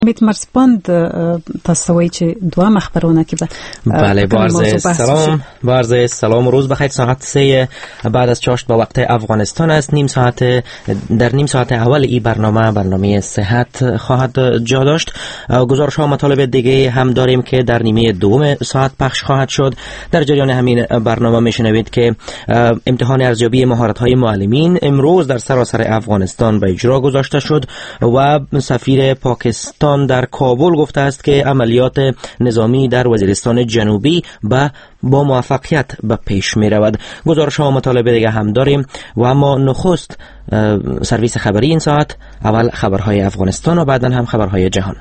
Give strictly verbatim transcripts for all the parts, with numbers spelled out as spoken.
میت مرسپاند تاسوی چه دو مخبرونه که بله بارز سلام بارز سلام روز بخیر. ساعت سه بعد از چاشت با وقت افغانستان است. نیم ساعت در نیم ساعت اول این برنامه برنامه صحت خواهد جا داشت. گزارش ها مطالب دیگه هم داریم که در نیمه دوم ساعت پخش خواهد شد. در جریان همین برنامه میشنوید که امتحان ارزیابی مهارت های معلمین امروز در سراسر افغانستان به اجرا گذاشته شد و سفیر پاکستان در کابل گفته است که عملیات نظامی در وزیرستان جنوبی با با موفقیت به پیش می رود. گزارش ها و مطالب دیگه هم داریم و اما نخست سرویس خبری این ساعت، اول خبرهای افغانستان و بعدا هم خبرهای جهان.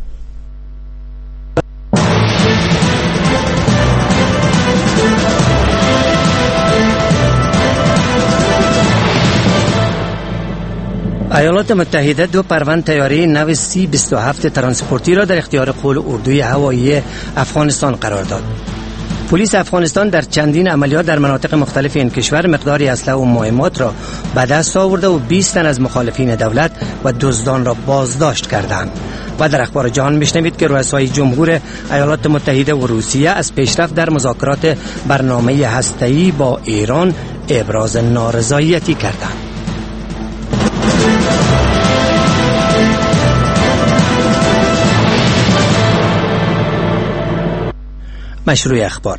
ایالات متحده دو پرونده طیاره نو سی بیست و هفت ترانسپورتی را در اختیار قول اردوی هوایی افغانستان قرار داد. پلیس افغانستان در چندین عملیات در مناطق مختلف این کشور مقداری اسلحه و مهمات را به دست آورده و بیست تن از مخالفین دولت و دزدان را بازداشت کردند. و در اخبار جهان میشنوید که رؤسای جمهور ایالات متحده و روسیه از پیشرفت در مذاکرات برنامه هسته‌ای با ایران ابراز نارضایتی کردند. مشروع اخبار.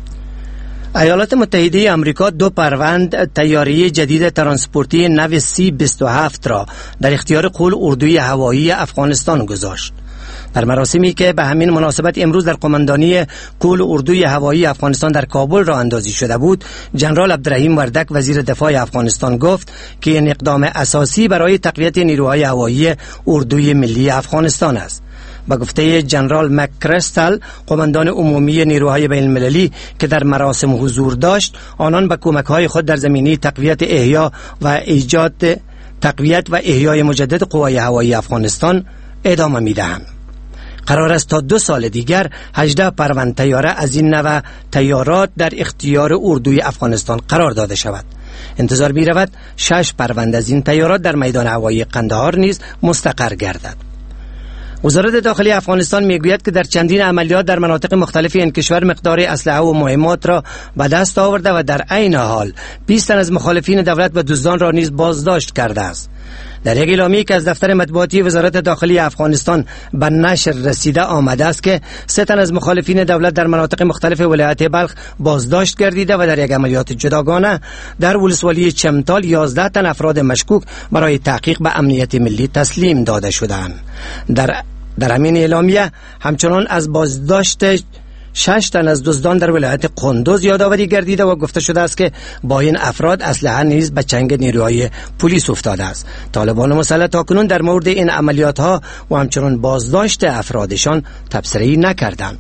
ایالات متحده آمریکا دو پرونده طیاره جدید ترانسپورتی نو سی بیست و هفت را در اختیار قول اردوی هوایی افغانستان گذاشت. در مراسمی که به همین مناسبت امروز در قماندانی قول اردوی هوایی افغانستان در کابل راه اندازی شده بود، جنرال عبدالرحیم وردک وزیر دفاع افغانستان گفت که این اقدام اساسی برای تقویت نیروهای هوایی اردوی ملی افغانستان است. با گفته جنرال مک‌کریستال، قماندان عمومی نیروهای بین المللی که در مراسم حضور داشت، آنان به کمک‌های خود در زمینه تقویت احیا و ایجاد تقویت و احیای مجدد قوای هوایی افغانستان ادامه می‌دهند. قرار است تا دو سال دیگر هجده پرونده طیاره از این نوع طیارات در اختیار اردوی افغانستان قرار داده شود. انتظار می رود شش پرونده از این طیارات در میدان هوایی قندهار نیز مستقر گردد. وزارت داخلی افغانستان میگوید که در چندین عملیات در مناطق مختلف این کشور مقدار اسلحه و مهمات را به دست آورده و در عین حال بیست تن از مخالفین دولت و دزدان را نیز بازداشت کرده است. در یک اعلامیه که از دفتر مطبوعاتی وزارت داخلی افغانستان به نشر رسیده آمده است که سه تن از مخالفین دولت در مناطق مختلف ولایت بلخ بازداشت گردیده و در یک عملیات جداگانه در ولسوالی چمتال یازده تن افراد مشکوک برای تحقیق به امنیت ملی تسلیم داده شدند. در در همین اعلامیه همچنان از بازداشت شش تن از دزدان در ولایت قندوز یادآوری گردیده و گفته شده است که با این افراد اسلحه نیز به چنگ نیروهای پلیس افتاده است. طالبان مسلح تاکنون در مورد این عملیات ها و همچنان بازداشت افرادشان تبصره‌ای نکردند.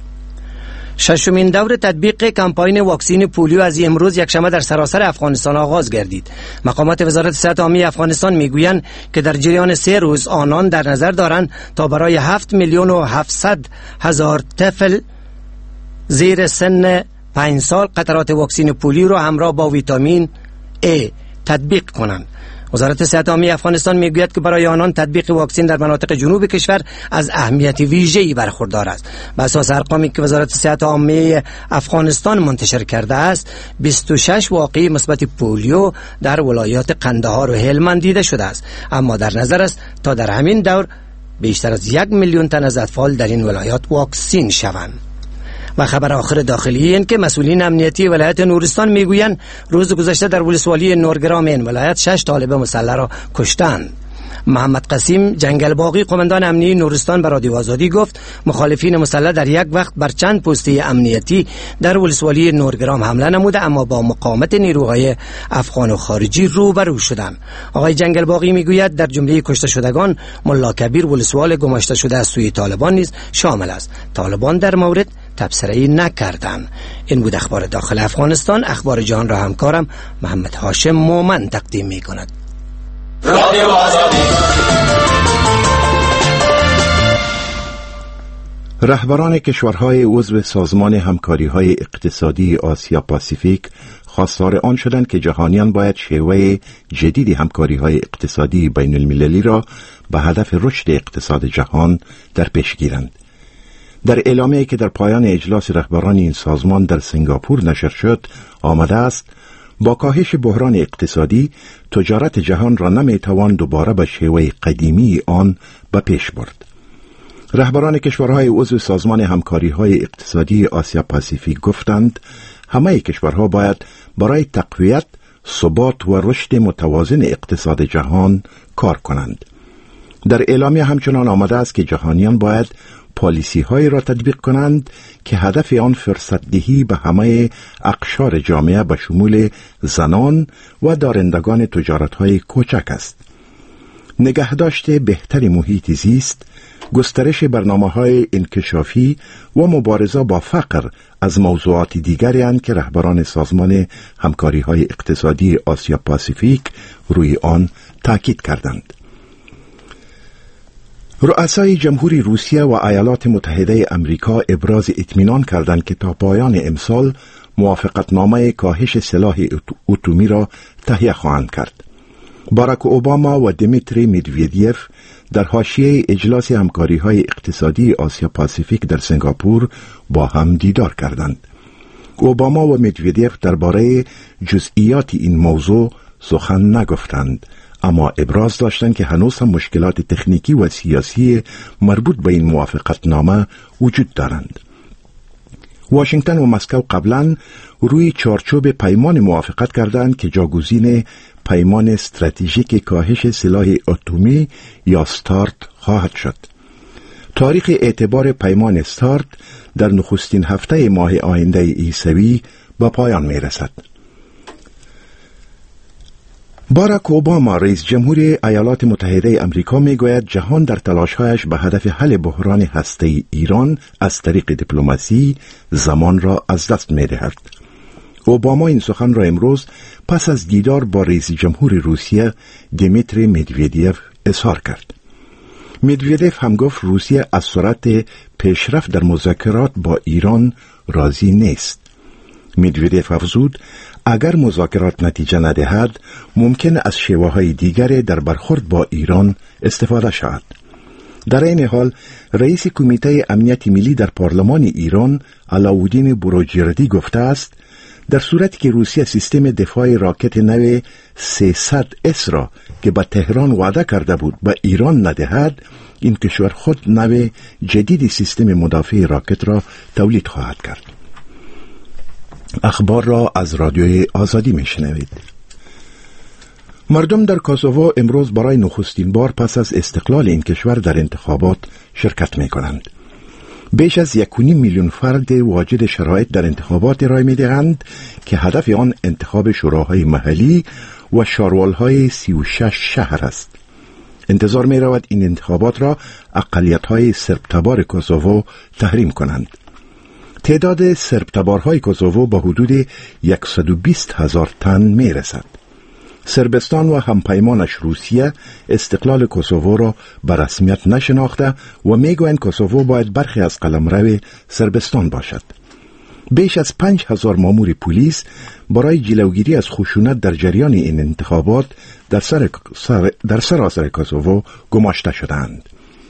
ششمین دور تطبیق کمپاین واکسین پولیو از امروز یکشنبه در سراسر افغانستان آغاز گردید. مقامات وزارت صحت عامه افغانستان میگویند که در جریان سه روز آنان در نظر دارند تا برای هفت میلیون و هفتصد هزار طفل زیر سن پنج سال قطرات واکسین پولیو را همراه با ویتامین A تطبیق کنند. وزارت صحت عامه افغانستان میگوید که برای آنان تطبیق واکسن در مناطق جنوب کشور از اهمیت ویژه‌ای برخوردار است. بر اساس ارقامی که وزارت صحت عامه افغانستان منتشر کرده است، بیست و شش واقعه مثبت پولیو در ولایات قندهار و هلمند دیده شده است، اما در نظر است تا در همین دور بیشتر از یک میلیون تن از اطفال در این ولایات واکسین شوند. و خبر آخر داخلی این که مسئولین امنیتی ولایت نورستان میگویند روز گذشته در ولسوالی نورگرام این ولایت شش طالب مسلح را کشتند. محمد قسیم جنگل باقی قماندان امنیتی نورستان به رادیو آزادی گفت مخالفین مسلح در یک وقت بر چند پسته امنیتی در ولسوالی نورگرام حمله نموده اما با مقاومت نیروهای افغان و خارجی روبرو شدند. آقای جنگل باقی میگوید در جمله کشته شدگان ملا کبیر ولسوال گماشته شده از سوی طالبان نیز شامل است. طالبان در مورد تبصره‌ای نکردند. این بود اخبار داخل افغانستان. اخبار جهان را همکارم محمد هاشم مومن تقدیم می‌کند. رادیو آزادی. رهبران کشورهای عضو سازمان همکاری‌های اقتصادی آسیا پاسیفیک خواستار آن شدند که جهانیان باید شیوه جدید همکاری‌های اقتصادی بین المللی را به هدف رشد اقتصاد جهان در پیش گیرند. در اعلامیه‌ای که در پایان اجلاس رهبران این سازمان در سنگاپور نشر شد آمده است با کاهش بحران اقتصادی تجارت جهان را نمیتوان دوباره به شیوه قدیمی آن به پیش برد. رهبران کشورهای عضو سازمان همکاری‌های اقتصادی آسیا پاسیفیک گفتند همه کشورها باید برای تقویت، ثبات و رشد متوازن اقتصاد جهان کار کنند. در اعلامیه همچنان آمده است که جهانیان باید پالیسی هایی را تطبیق کنند که هدف آن فرصت دهی به همه اقشار جامعه به شمول زنان و دارندگان تجارت های کوچک است. نگهداشت بهتر محیط زیست، گسترش برنامه‌های انکشافی و مبارزه با فقر از موضوعات دیگری اند که رهبران سازمان همکاری‌های اقتصادی آسیا پاسیفیک روی آن تاکید کردند. رؤسای جمهوری روسیه و ایالات متحده امریکا ابراز اطمینان کردند که تا پایان امسال موافقتنامه کاهش سلاح اتمی را تهیه خواهند کرد. باراک اوباما و دیمیتری مدویدیف در حاشیه اجلاس همکاری‌های اقتصادی آسیا پاسیفیک در سنگاپور با هم دیدار کردند. اوباما و مدویدیف درباره جزئیات این موضوع سخن نگفتند، اما ابراز داشتند که هنوز هم مشکلات تکنیکی و سیاسی مربوط به این موافقتنامه وجود دارند. واشنگتن و مسکو قبلا روی چارچوب پیمان موافقت کردند که جاگزین پیمان استراتژیک کاهش سلاح اتمی یا ستارت خواهد شد. تاریخ اعتبار پیمان ستارت در نخستین هفته ماه آینده عیسوی به پایان می رسد. باراک اوباما رئیس جمهور ایالات متحده امریکا می گوید جهان در تلاش‌هایش به هدف حل بحران هسته‌ای ایران از طریق دیپلماسی زمان را از دست می دهد. اوباما این سخن را امروز پس از دیدار با رئیس جمهور روسیه دیمیتری مدویدیف اظهار کرد. مدویدیف هم گفت روسیه از سرعت پیشرفت در مذاکرات با ایران راضی نیست. مدویدیف افزود اگر مذاکرات نتیجه ندهد ممکن از شیوه‌های دیگر در برخورد با ایران استفاده شود. در این حال رئیس کمیته امنیت ملی در پارلمان ایران علاءالدین بروجردی گفته است در صورتی که روسیه سیستم دفاع راکت نو سیصد اس را که به تهران وعده کرده بود به ایران ندهد، این کشور خود نو جدید سیستم مدافع راکت را تولید خواهد کرد. اخبار را از رادیوی آزادی میشنوید. مردم در کوسوو امروز برای نخستین بار پس از استقلال این کشور در انتخابات شرکت می کنند. بیش از یک و نیم میلیون فرد واجد شرایط در انتخابات رای می دهند که هدف آن انتخاب شوراهای محلی و شاروالهای سی و شش شهر است. انتظار می رود این انتخابات را اقلیت‌های سرب‌تبار کوسوو تحریم کنند. تعداد سرب‌تبارهای کوسوو به حدود صد و بیست هزار تن می رسد. سربستان و همپیمانش روسیه استقلال کوسوو را به رسمیت نشناخته و میگویند کوسوو باید برخی از قلمرو سربستان باشد. بیش از پنج هزار مامور پلیس برای جلوگیری از خشونت در جریان این انتخابات در سر در سراسر کوسوو گماشته شدند.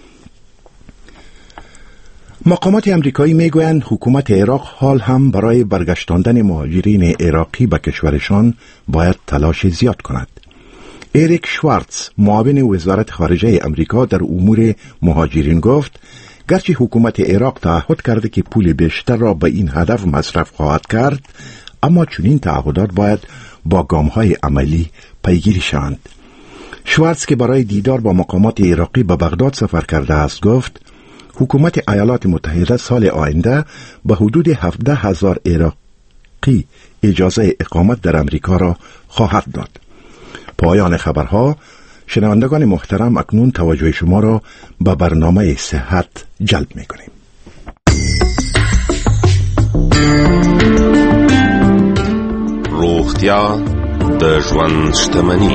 مقامات امریکایی میگویند حکومت عراق حال هم برای برگشتاندن مهاجرین عراقی به کشورشان باید تلاش زیاد کند. اریک شوارتز معاون وزارت خارجه امریکا در امور مهاجرین گفت گرچه حکومت عراق تعهد کرده که پول بیشتر را به این هدف مصرف خواهد کرد، اما چنین تعهدات باید با گام‌های عملی پیگیری شوند. شوارتز که برای دیدار با مقامات عراقی به بغداد سفر کرده است گفت حکومت ایالات متحده سال آینده به حدود هفده هزار عراقی اجازه اقامت در امریکا را خواهد داد. پایان خبرها. شنوندگان محترم، اکنون توجه شما را به برنامه صحت جلب می کنیم. روغتیا د ژوند شتمني.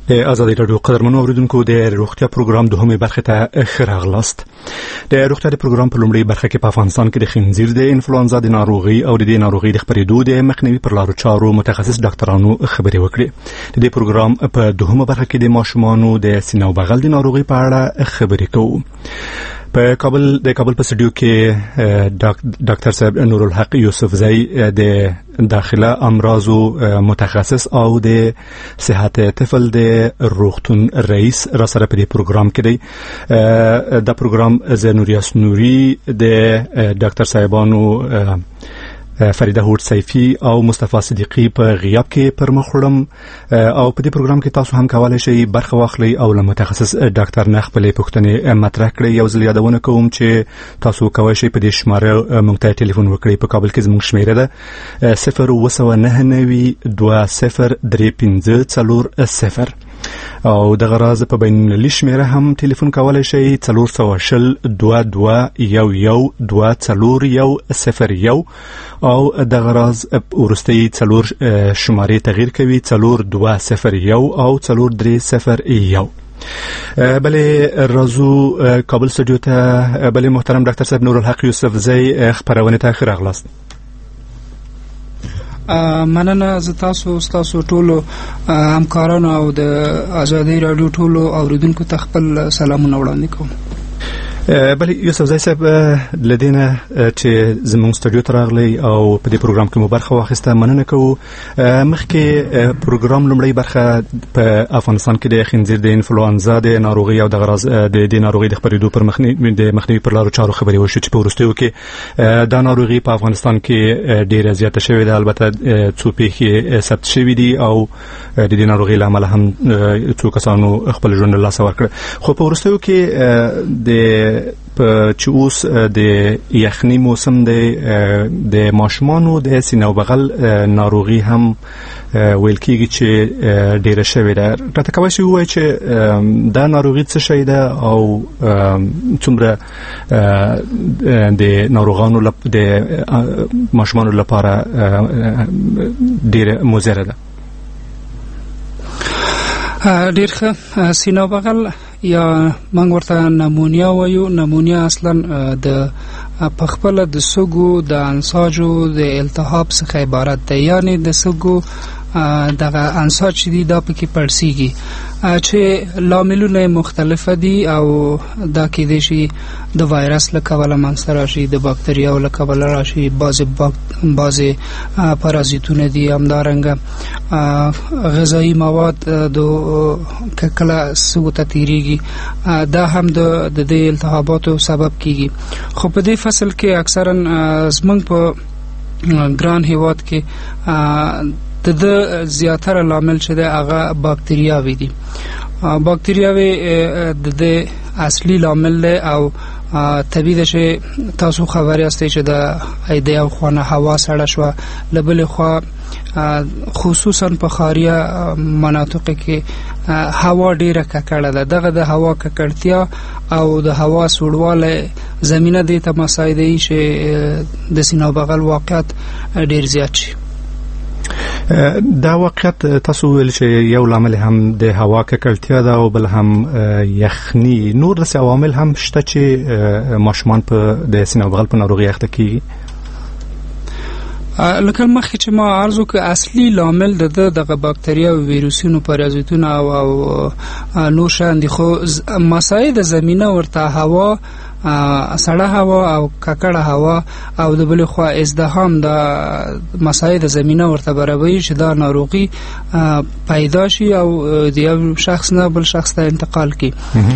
آزادی رادیو قدرمنو اوریدونکو د روغتیا پروګرام دوهمه برخه ته ښه راغلاست. د روغتیا د پروګرام په لومړۍ برخه کې په افغانستان کې د خنزیر د انفلونزا د ناروغي او د دې ناروغي د خپرېدو د مخنیوي پر لارو چارو متخصص ډاکټرانو خبرې وکړې. د دې پروګرام په دوهمه برخه کې د ماشومانو د سینه او بغل د ناروغي په اړه خبرې کوو. په کابل د کابل په سټډیو کې ډاکټر صاحب نور الحق یوسفزئی د داخله امراض متخصص او د صحت طفل د روغتون رئیس را سره په دې پروګرام کې دی. دا پروګرام زنوریاس نوري د ډاکټر صاحبانو فریده هوډ سیفی او مصطفی صدیقی په غیاب کې پر مخ وړم او په دې پروګرام کې تاسو هم کولای شئ برخه واخلئ او له متخصص ډاکټر نه خپلې پوښتنې مطرح کړئ. یو ځل یادونه کوم چې تاسو کولای شئ په دې شماره موږ ته ټلیفون وکړئ. په کابل کې زموږ شمیره ده صفر اوه سوه نهه نوي دوه صفر درې پنځه څلور صفر او دغه راز په بین المللي شمیره هم ټلیفون کولای شئ څلور سوه شل دوه دوه یو یو دوه څلور یو صفر یو او دغه راز ورستۍ څلور شمارې تغییر کوي څلور دوه صفر یو او څلور درې صفر یو. بله رازو کابل سټډیو ته بله محترم ډاکټر صاحب نور الحق یوسفزئی خبرونه ته ښه راغلاست. مننه. زه تاسو تاسو ټولو همکارانو او د آزادی رادیو ټولو اوریدونکو ته خپل سلامونه وړاندې کوم. بله یوسفزئی صاحب لدینه چې زموږ سټډیو ته راغلی او په دې پروګرام کې مو برخه واخیسته مننه کوو. مخکې پروګرام لومړی برخه په افغانستان کې د خنزیر د انفلونزا د ناروغي او د غراز د دې ناروغي د خپرېدو پر مخنیوي د مخنیوي پر لارو چارو خبرې وشو چې په وروستیو کې دا ناروغي په افغانستان کې ډېره زیاته شوې ده. البته څو پیښې ثبت شوي دي او د دې ناروغي له امله هم څو کسانو خپل ژوند له لاسه ورکړ. خو په وروستیو کې د په چې اوس د یخني موسم دی د ماشومانو د سینه او بغل ناروغي هم ویل کېږي چې ډیره شوې ده. راته کولی شئ ووایئ چې دا ناروغي څه شی ده او څومره د ناروغانو د ماشومانو لپاره ډیره مضره ده؟ ډیر ښه. سینه او بغل یا موږ ورته نمونیا وایو. نمونیا اصلا د په خپله د سږو د انساجو د التهاب څخه عبارت ده. یعنی د سږو دغه انساج چې دي دا پکې پړسیږي چې لاملونه مختلفه دي او دا کېدای شي د وایرس له کبله منځته راشي، د باکتریاو له کبله راشي، بعضې بعضې پارازیتونه دي، همدارنګه غذایي مواد د که کله سږو ته تېرېږي دا هم د دې التهاباتو سبب کېږي. خو په دې فصل کې اکثرا زموږ په ګران هېواد کې د د زیاتره لامل چې دی هغه باکتریاوې دي. باکتریاوې د د اصلي لامل دی او طبیعي ده چې تاسو خبر یاستئ چې د د یو خوا نه هوا سړه شوه، له بلې خوا خصوصا په ښاریه مناطقو کې هوا ډیره ککړه ده. دغه د هوا ککړتیا او د هوا سوړوالی زمینه دې ته مساعدوي چې د سینه بغل واقعیت ډیر زیات شي. دا واقعیت تاسو ویل چې یو لامل هم د هوا ککړتیا ده او بل هم یخني. نور داسې عوامل هم شته چې ماشومان په د سینه بغل په ناروغي اخته کیږي؟ لکه مخکې چې ما عرض وکړ اصلي لامل د دغه باکتریا او ویروسونو پارازیتونه او او نور شیان دي. خو مساعد زمینه ورته هوا، سړه هوا او ککړه هوا او د بلې خوا ازدحام د مساعد زمینه ورته برابروي چې دا ناروغي پیدا شي او د یو شخص نه بل شخص ته انتقال کړي.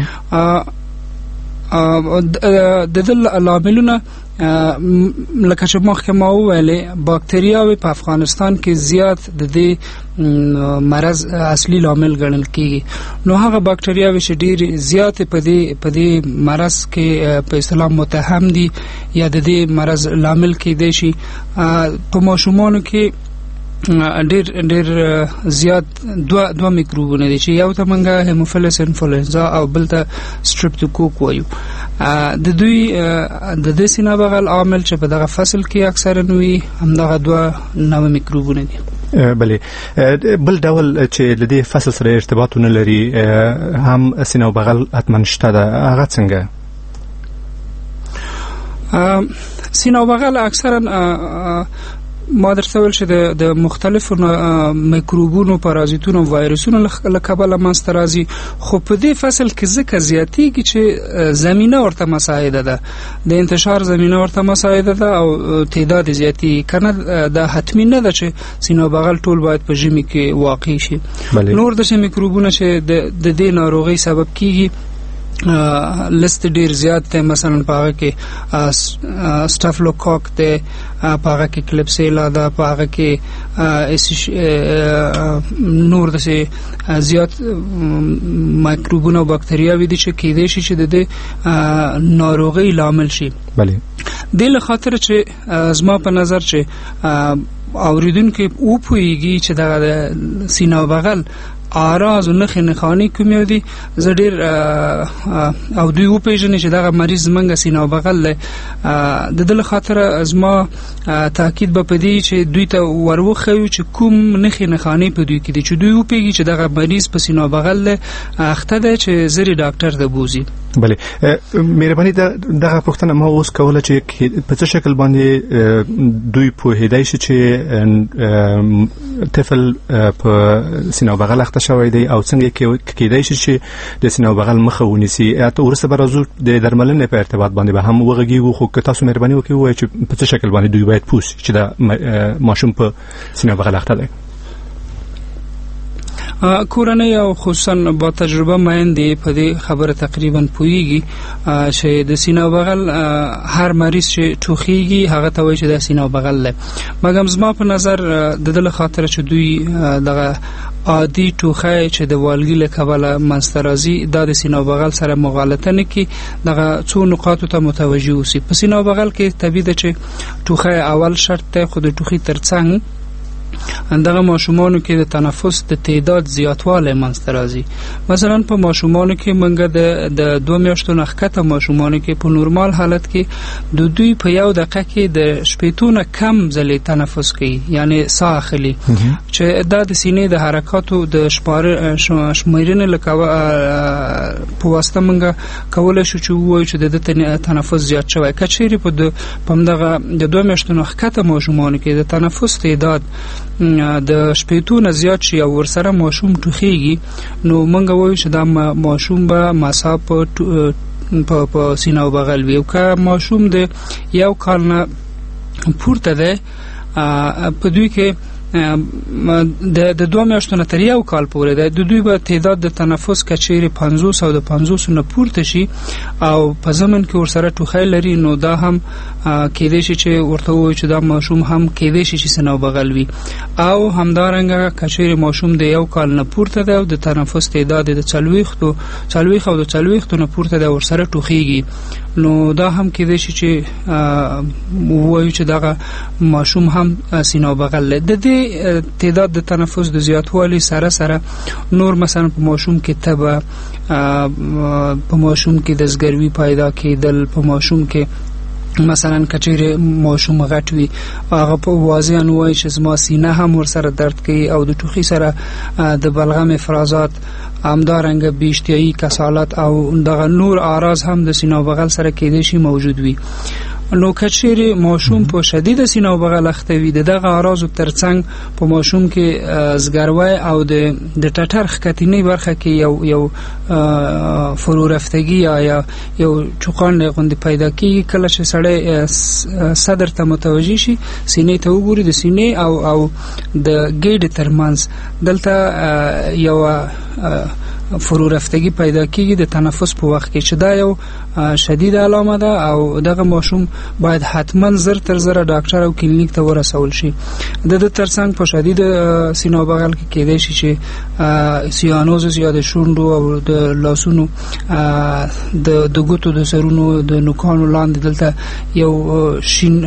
د دې لاملونه لکه چې مخکې ما وویلې باکتریاوې په افغانستان کې زیات د دې مرض اصلي لامل ګڼل کېږي. نو هغه باکتریاوې چې ډېرې زیاتې په دې په دې مرض کې په اصطلاح متهم دي یا د دې مرض لامل کېدای شي په ماشومانو کې ډیر ډیر زیات دوه دوه میکروبونه دي چې یو ته منګه هیموفیلس انفلوئنزا او بل ته ستریپټوکوک وایو. د دوی د دې سینه بغل عامل چې په دغه فصل کې اکثرا وي همدغه دوه نوې میکروبونه دي. بله بل ډول چې د دې فصل سره ارتباطونه لري هم سینه او بغل حتما شته ده، هغه څنګه؟ سینه او بغل اکثرا ما درته ویل چې د مختلفو میکروبونو، پارازیتونو، وایرسونو له کبله منځته راځي، خو په دې فصل کې ځکه زیاتېږي چې زمینه ورته مساعده ده، د انتشار زمینه ورته مساعده ده او تعداد زیاتېږي. که نه دا حتمي نه ده چې سینه او بغل ټول باید په ژمي کې واقع شي. نور داسې میکروبونه چې د دې ناروغۍ سبب کېږي لست ډیر زیات دی، مثلا په هغه کې سټافلوکوک دی، په هغه کې کلپسیلا ده، په هغه کې نور داسې زیات مایکروبونه او باکتریاوې دي چې کیدای شي چې د دې ناروغۍ لامل شي. بله دې له خاطر چې زما په نظر چې اوریدونکي وپوهیږي چې دغه سینه او بغل اعراض او نښې نښانې کومې دي، زه ډېر او دوی وپېژني چې دغه مریض زمونږ سینه او بغل دی. د ده له خاطره زما تاکید به په دې چې دوی ته ور وښیو چې کوم نښې نښانې په دوی کې دي، چې دوی وپېږي چې دغه مریض په سینه او بغل دی، اخته دی چې زر یې ډاکټر ته بوځي. بله مهرباني دغه پوښتنه ما اوس کوله چې په څه شکل باندې دوی پوهېدای شي چې طفل په سینه او بغل اخته شوی دی او څنګه کېدای شي چې د سینه او بغل مخه ونیسي. حتی وروسته به راځو د درملنې په ارتباط باندې به هم وغږیږو، خو که تاسو مهرباني وکړئ ووایئ چې په څه شکل باندې دوی باید پوه شي چې دا ماشوم په سینه او بغل اخته دی. کورنۍ او خصوصا با تجربه میندې په دې خبره تقریبا پوهیږي چې د سینه او بغل هر مریض چې ټوخیږي هغه ته وایي چې د سینه او بغل دی، مګر زما په نظر د دې خاطر چې دوی دغه عادي ټوخی چې د والګي له کبله منځته راځي دا د سینه او بغل سره مغالطه نه کړي، دغه څو نقاطو ته متوجه اوسي. په سینه او بغل کې طبیعي ده چې ټوخی اول شرط دی، خو د ټوخي ترڅنګ دغه ماشومانو کې د تنفس د تعداد زیاتوالی منځته راځي. مثلا په ماشومانو کې منګه د د دوه میاشتو نه ښکته ماشومانو کې په نورمال حالت کې د دوی په یو دقیقه کې د شپېتو نه کم ځلې تنفس کوي، یعنی ساه اخلي، چې دا د سینې د حرکاتو د شمېرنې له په واسطه منګه کولی شو چې ووایو چې د ده تنفس زیات شوی. که چیرې په همدغه د دوه میاشتو نه ښکته ماشومانو کې د تنفس تعداد د شپېتو نه زیات شي او ورسره ماشوم ټوخیږي، نو موږ وایو چې دا ماشوم به مصاب په سینه او بغل وي. او که ماشوم د یو کال نه پورته دی، په دوی کې د دوه میاشتو نه تر یو کال پورې د دوی به تعداد د تنفس کچېرې پنځوس او د پنځوس نه پورته شي او په ضمن کې ورسره ټوخی لري، نو دا هم کېدای شي چې ورته ووایو چې دا ماشوم هم کېدای شي چې سینه او بغل وي. او همدارنګه کچېرې ماشوم د یو کال نه پورته دی او د تنفس تعداد د څلوېښتو څلوېښت او د څلوېښتو نه پورته دی ورسره ټوخیږي، نو دا هم کېدای شي چې ووایو چې دغه ماشوم هم سینه او بغل لري. د دې تعداد د تنفس د زیاتوالي سره سره نور مثلا په ماشوم کې تبه، په ماشوم کې د زګروي پیدا کېدل، په ماشوم کې مثلا کچېرې ماشوم غټ وي هغه په واضح وایي چې زما سینه هم ورسره درد کوي او د ټوخي سره د بلغم افرازات، همدارنګه بیشتیایي، کسالت او دغه نور اعراض هم د سینه او بغل سره کېدای شي موجود وي. نو کچېرې ماشوم په شدید سینه او بغل اخته وي، دغه اعراضو ترڅنګ په ماشوم کې زګروی او د د ټټر ښکتنۍ برخه کې یو یو فرورفتګي یا یو چوقان غوندې پیدا کېږي. کله چې سړی صدر ته متوجه شي، سینې ته وګوري، د سینې او او د ګېډې ترمنځ دلته یو فرورفتګي پیدا کېږي د تنفس په وخت کې، چې دا یو شدید علامه ده او دغه ماشوم باید حتما زر تر زره ډاکټر او کلینیک ته ورسول شي. د د ترڅنګ په شدید سینه او بغل کې کېدای شي چې سیانوزس یا د شونډو او د لاسونو د د ګوتو د سرونو د نوکانو لاندې دلته یو شین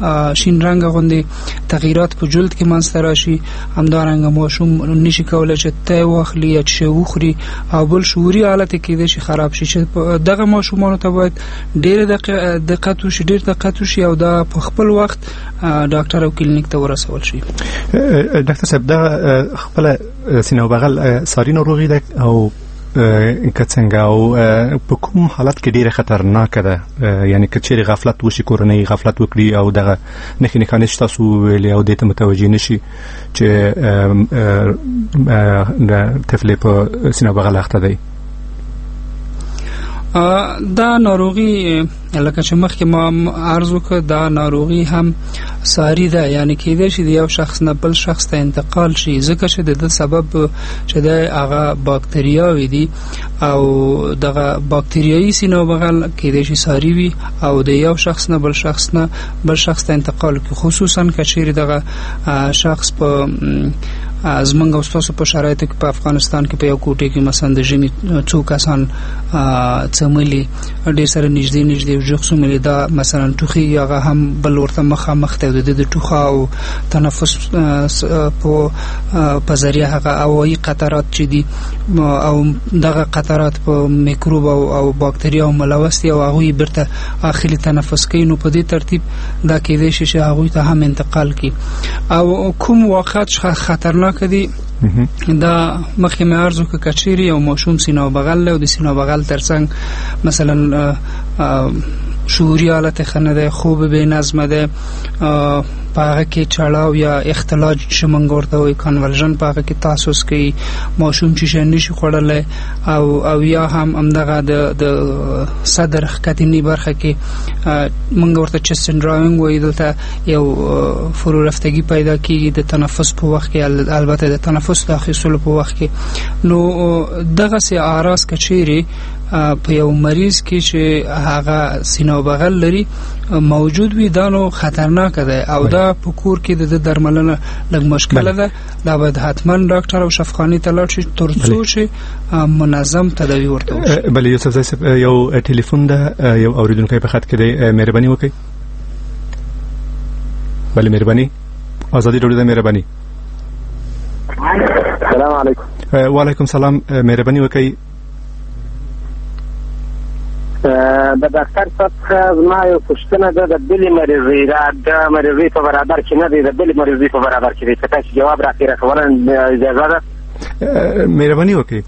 شین رنګ غوندي تغیرات په جلد کې منځته راشي، همدارنګه ماشوم نشي کولای چې ته واخلي یا چې وخوري او بل شعوري حالت کې دې شي خراب شي. چې دغه ماشومانو ته باید ډېر دقت وشي، ډېر دقت وشي او دا په خپل وخت ډاکټر او کلینیک ته ورسول شي. ډاکټر صاحب دا خپل سینه او بغل ساري ناروغي ده او که څنګه او په کوم حالت کې ډیره خطرناک ده؟ یعنی که چیرې غفلت وشي، کورنۍ غفلت وکړي او دغه نښې نښانې چې تاسو ویلې او دې ته متوجه نشي چې طفل په سینه بغل اخته دی. دا ناروغي لکه چې مخکې ما عرض وکړ، دا ناروغي هم ساري ده، یعنی کېدای شي د یو شخص نه بل شخص ته انتقال شي، ځکه چې د سبب چې د هغه باکتریاوي دي او دغه باکتریایي سینه بغل کېدای شي ساري وي او د یو شخص نه بل شخص نه بل شخص ته انتقال کوي، خصوصا که چیرې دغه شخص په زمونږ او ستاسو په شرایطو کې په افغانستان کې په یو کوټې کې مثلا د ژمي څو کسان څملي ډېر سره نږدې نږدې ژغ څملي، دا مثلا ټوخي هغه هم بل ورته مخامخ ته د د ټوخه او تنفس په په ذریعه هغه هوایي قطرات چې دي او دغه قطرات په میکروب او باکتریا او ملوث دي او هغوی برته اخلي تنفس کوي، نو په دې ترتیب دا کېدای شي چې هغوی ته هم انتقال کړي. او کوم واقعات خطرناک کدي دا مخکې مې عرض وکړ، کچيري او ماشوم سینه بغل له د سینه بغل ترڅنګ مثلا شعوري حالت خنه ده، خوب به نظم ده، پاغه کې چړاو یا اختلاج شمنګ ورته وي کنورژن پاغه کې تاسوس کوي، ماشوم چې نشي خوړل او او یا هم همدغه د د صدر خکتنی برخه کې منګ ورته چست سندروم وي، دلته یو فرورفتګي پیدا کیږي د تنفس په وخت کې، البته د تنفس د اخیستلو په وخت کې. نو دغه سي اعراض کچيري په یو مریض کې چې هغه سینه بغل لري موجود وي، دا نو خطرناک ده او دا په کور کې د درملنه لږ مشکل ده، دا باید حتما ډاکټر او شفاخانه ته لاړ شي ترڅو چې منظم تداوی ورته وشي. بل یوسف صاحب یو ټلیفون ده، یو اوریدونکو په خط کې دی، مهرباني وکړئ. بل مهرباني ازادي ډوډۍ ده، مهرباني. السلام علیکم. وعلیکم سلام، مهرباني وکړئ. د ډاکټر صاحب زما یو پوښتنه ده، د بلې مریضۍ د مریضۍ په برابر کې نه دی، د بلې مریضۍ په برابر کې دی، که تاسو جواب راکړئ راکولی اجازه ده؟ مهرباني وکړئ.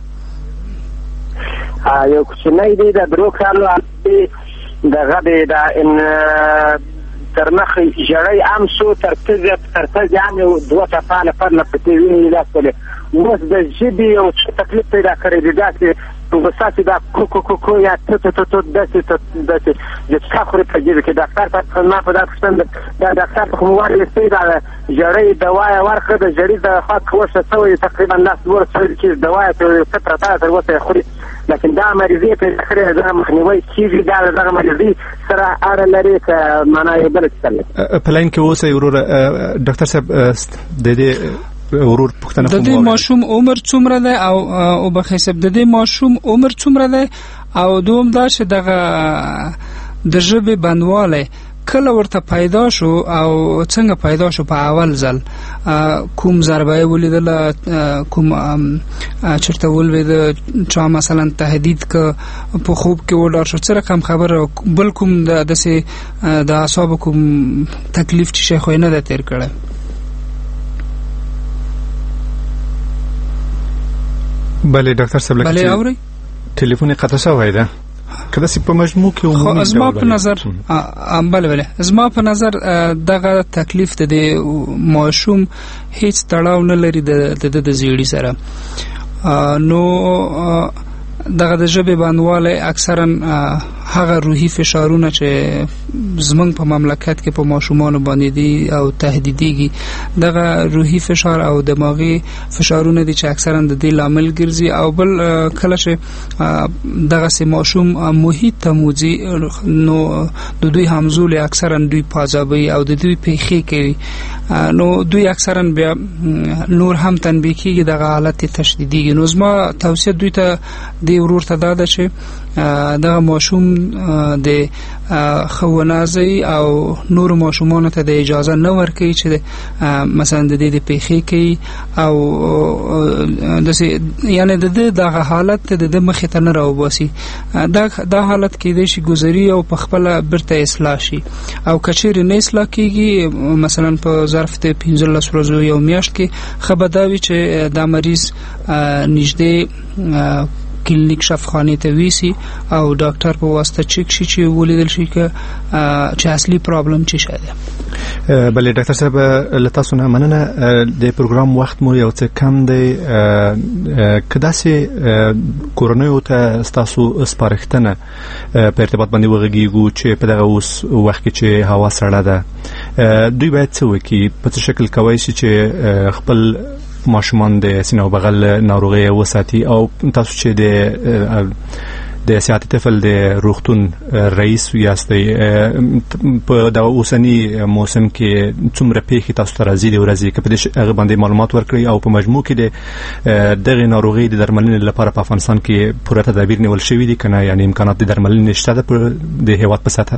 یو کوچنی دی د درو کالو دغه دی د تر مخې ژړی هم شو، تر پزې تر پزې هم یو دوه ټپانې پرله پسې وینې لاس کړې، اوس د ژبې یو څه تکلیف پیدا کړی دی، داسې غصه چې دا کو کو کو کو یا تو تو تو داسې داسې د څه خوري په جیب کې. ډاکټر ته ما په دا پوښتنه دا ډاکټر ته خو وایي چې دا ژړی دوا یې ورکړه، د ژړی د خاص کوښښ شوی تقریبا لاس ور څه چې دوا یې ته ستر تا تر وسه خوري، لیکن دا مریضي په اخر دا مخنیوي کیږي، دا دغه مریضي سره اړه لري که معنا یې بل څه لري. پلاین کې اوسه ورور ډاکټر صاحب د دې ورور پښتنه د دې ماشوم عمر څومره ده او او بخښب د دې ماشوم عمر څومره ده او دوم دا چې دغه د ژبې بندواله کله ورته پیدا شو او څنګه پیدا شو؟ په اول ځل کوم ضربه ولیدل، کوم چرته ولید چا مثلا تهدید ک په خوب کې وډار شو، څه رقم خبر بل کوم د دسه د اعصاب کوم تکلیف چې شیخ نه ده تیر کړه؟ بله ډاکټر صاحب لکه بله اوري ټلیفون قطع شوی ده، کله چې په مجموع کې عمومي ازما په نظر بله بله ازما په نظر دغه تکلیف د ماشوم هیڅ تړاو نه لري د د زیړی سره. نو دغه د ژبې باندواله اکثرا هغه روحي فشارونه چې زمونږ په مملکت کې په ماشومان باندې دي او تهدیديږي، دغه روحي فشار او دماغي فشارونه دي چې اکثرا د دې لامل ګرځي. او بل کله چې دغه سه ماشوم محیط ته موځي نو د دوی همزول اکثرا دوی پازابي او د دوی پیخي کوي، نو دوی اکثرا بیا نور هم تنبیه کیږي دغه حالت تشدیدي. نو زما توصیه دوی ته دی ورور ته دا ده چې دغه ماشوم د خونازي او نور ماشومان ته د اجازه نه ورکوي چې مثلا د دې د پیخي کوي او د یعنی د دغه حالت د مخې ته نه راوباسي. دا دا حالت کې د شي گذري او په خپل برته اصلاح شي او کچېر نه اصلاح کیږي مثلا په ظرف د پنځلس ورځې یو میاشت کې خبرداوي چې دا مریض نږدې کلینیک شفاخانه ته ویسي او ډاکټر په واسطه چک شي چې ولیدل شي چې چې اصلي پرابلم څه شي. بله ډاکټر صاحب لته سونه مننه د پروګرام وخت مو یو څه کم دی کدا سي کورونو ته تاسو سپارښتنه په ارتباط باندې وغږیږو چې په دغه اوس وخت کې چې هوا سړه ده دوی باید څه وکړي په څه شکل کوي چې خپل ماشومان د سینه او بغل ناروغي وساتي او تاسو چې د د سیاحت طفل د روغتون رئیس یاستئ په د اوسنی موسم کې څومره پیښې تاسو ته راځي د ورځې کې په دې هغه باندې معلومات ورکړئ او په مجموع کې د دغه ناروغي د درملنې لپاره په افغانستان کې پوره تدابیر نیول شوي دي کنه یعنی امکانات د درملنې شته د هیواد په سطحه؟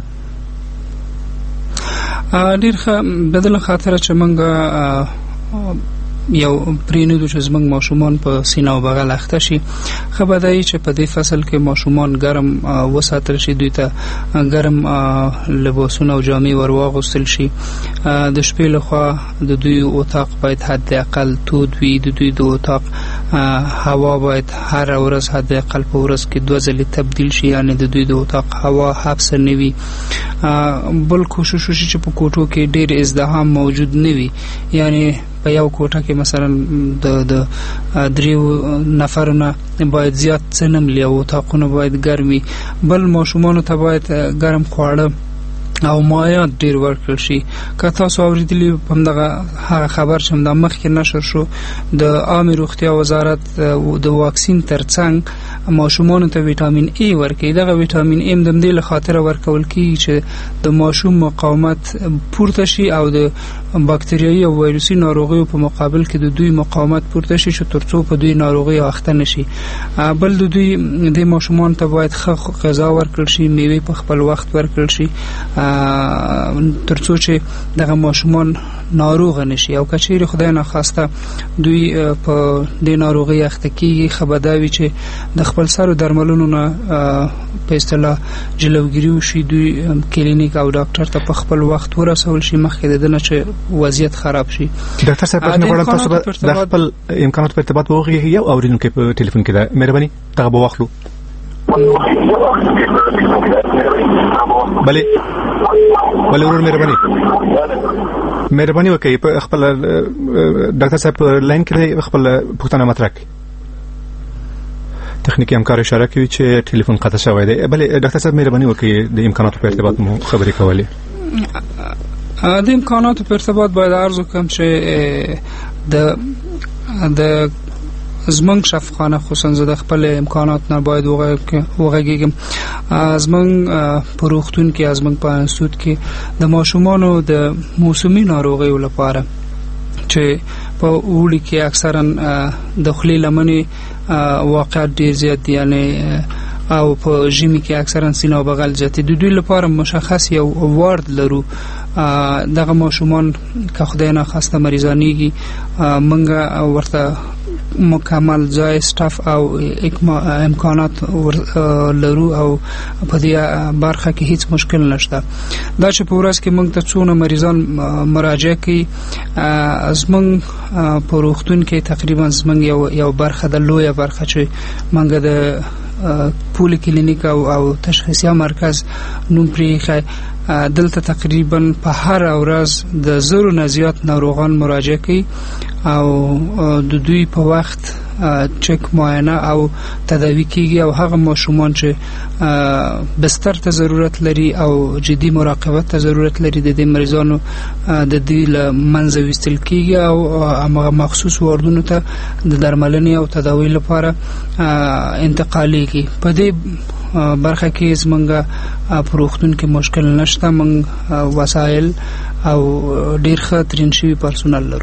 ډیر ښه بدل خاطر چې موږ یو پرینو چې زمنګ ماشومان په سینه او بغل اخته شي خبردای چې په دې فصل کې ماشومان ګرم وساتل شي دوی ته ګرم لباسونه او جامې ورواغوستل شي د شپې لخوا د دوی اتاق باید حد اقل تود وي د دوی د اتاق هوا باید هر ورځ حد اقل په ورځ کې دوه ځلې تبدیل شي یعنی د دوی د اتاق هوا حبس نه وي. بل کوشش وشي چې په کوټو کې ډېر ازدحام موجود نه وي یعنی په یو کوټه کې مثلا د د دریو نفرونه باید زیات څه نه ملي او اتاقونه باید ګرمي. بل ماشومان ته باید ګرم خواړه او مایات ډیر ورکړل شي. که تاسو اوریدلی په دغه هغه خبر چې د مخکې نشر شو د عامه روغتیا وزارت د واکسین ترڅنګ ماشومان ته ویټامین ای ورکوي. دغه ویټامین ای د دې لخاطر ورکول کیږي چې د ماشوم مقاومت پورته شي او د باکتریایي او ویروسي ناروغیو په مقابل کې د دوی مقاومت پورته شي چې ترڅو په دوی ناروغي اخته نشي. بل د دوی د ماشومان ته باید ښه غذا ورکړل شي، میوه په خپل وخت ورکړل شي ترڅو چې دغه ماشومان ناروغ نشي او کچېر خدای نه خواسته دوی په دې ناروغي اخته کیږي خبرداوي چې د خپل سره درملونو نه په اصطلاح جلوګیری وشي دوی کلینیک او ډاکټر ته په خپل وخت ورسول شي مخکې د دنه چې وضعیت خراب شي. ډاکټر صاحب په غواړم تاسو د خپل امکانات په ارتباط وغږیږئ یو اوریدونکو په ټلیفون کې ده مهرباني تاسو به واخلو. بله بله ورور مهرباني مهرباني وکړئ په خپل ډاکټر صاحب لاین کې خپل پوښتنه مطرح کړئ. تخنیکی همکار اشاره کوي چې ټلیفون قطع شوی دی. بله ډاکټر صاحب مهرباني وکړئ د امکاناتو په ارتباط مو خبرې کولې. د امکاناتو په ارتباط باید عرض وکړم چې د د زمنګ شفاخانه خصوصا زه د خپل امکانات نه باید وغږیږم. زمنګ په روغتون کې زمنګ په انستیتوت کې د ماشومانو د موسمي ناروغیو لپاره چې په وړي کې اکثرا د خولې لمنې واقعات ډیر زیات دي یعنی او په ژمي کې اکثرا سینه او بغل زیات دي. د دوی لپاره مشخص یو وارد لرو. دغه ماشومان که خدای نه خواسته مریضانېږي منګه ورته مکمل ځای سټاف او امکانات لرو او په دې برخه کې هیڅ مشکل نشته. دا چې په ورځ کې موږ ته څونه مریضان مراجعه کوي زموږ په روغتون کې تقریبا زموږ یو یو برخه د لویه برخه چې موږ د پولی کلینیک او او تشخیصي مرکز نوم پرې دلته تقریبا په هر ورځ د زرو نه زیات ناروغان مراجعه کوي او د دوی په وخت چک معاینه او تداوی کیږي او هغه ماشومان چې بستر ته ضرورت لري او جدي مراقبت ته ضرورت لري د دې مریضانو د دې له منځه وستل کیږي او هغه مخصوص واردونو ته د درملنې او تداوی لپاره انتقالیږي. په دې برخه کې زمونږ په روغتون کې مشکل نشته. موږ وسایل او ډیر ښه ترین شوي پرسونل لرو.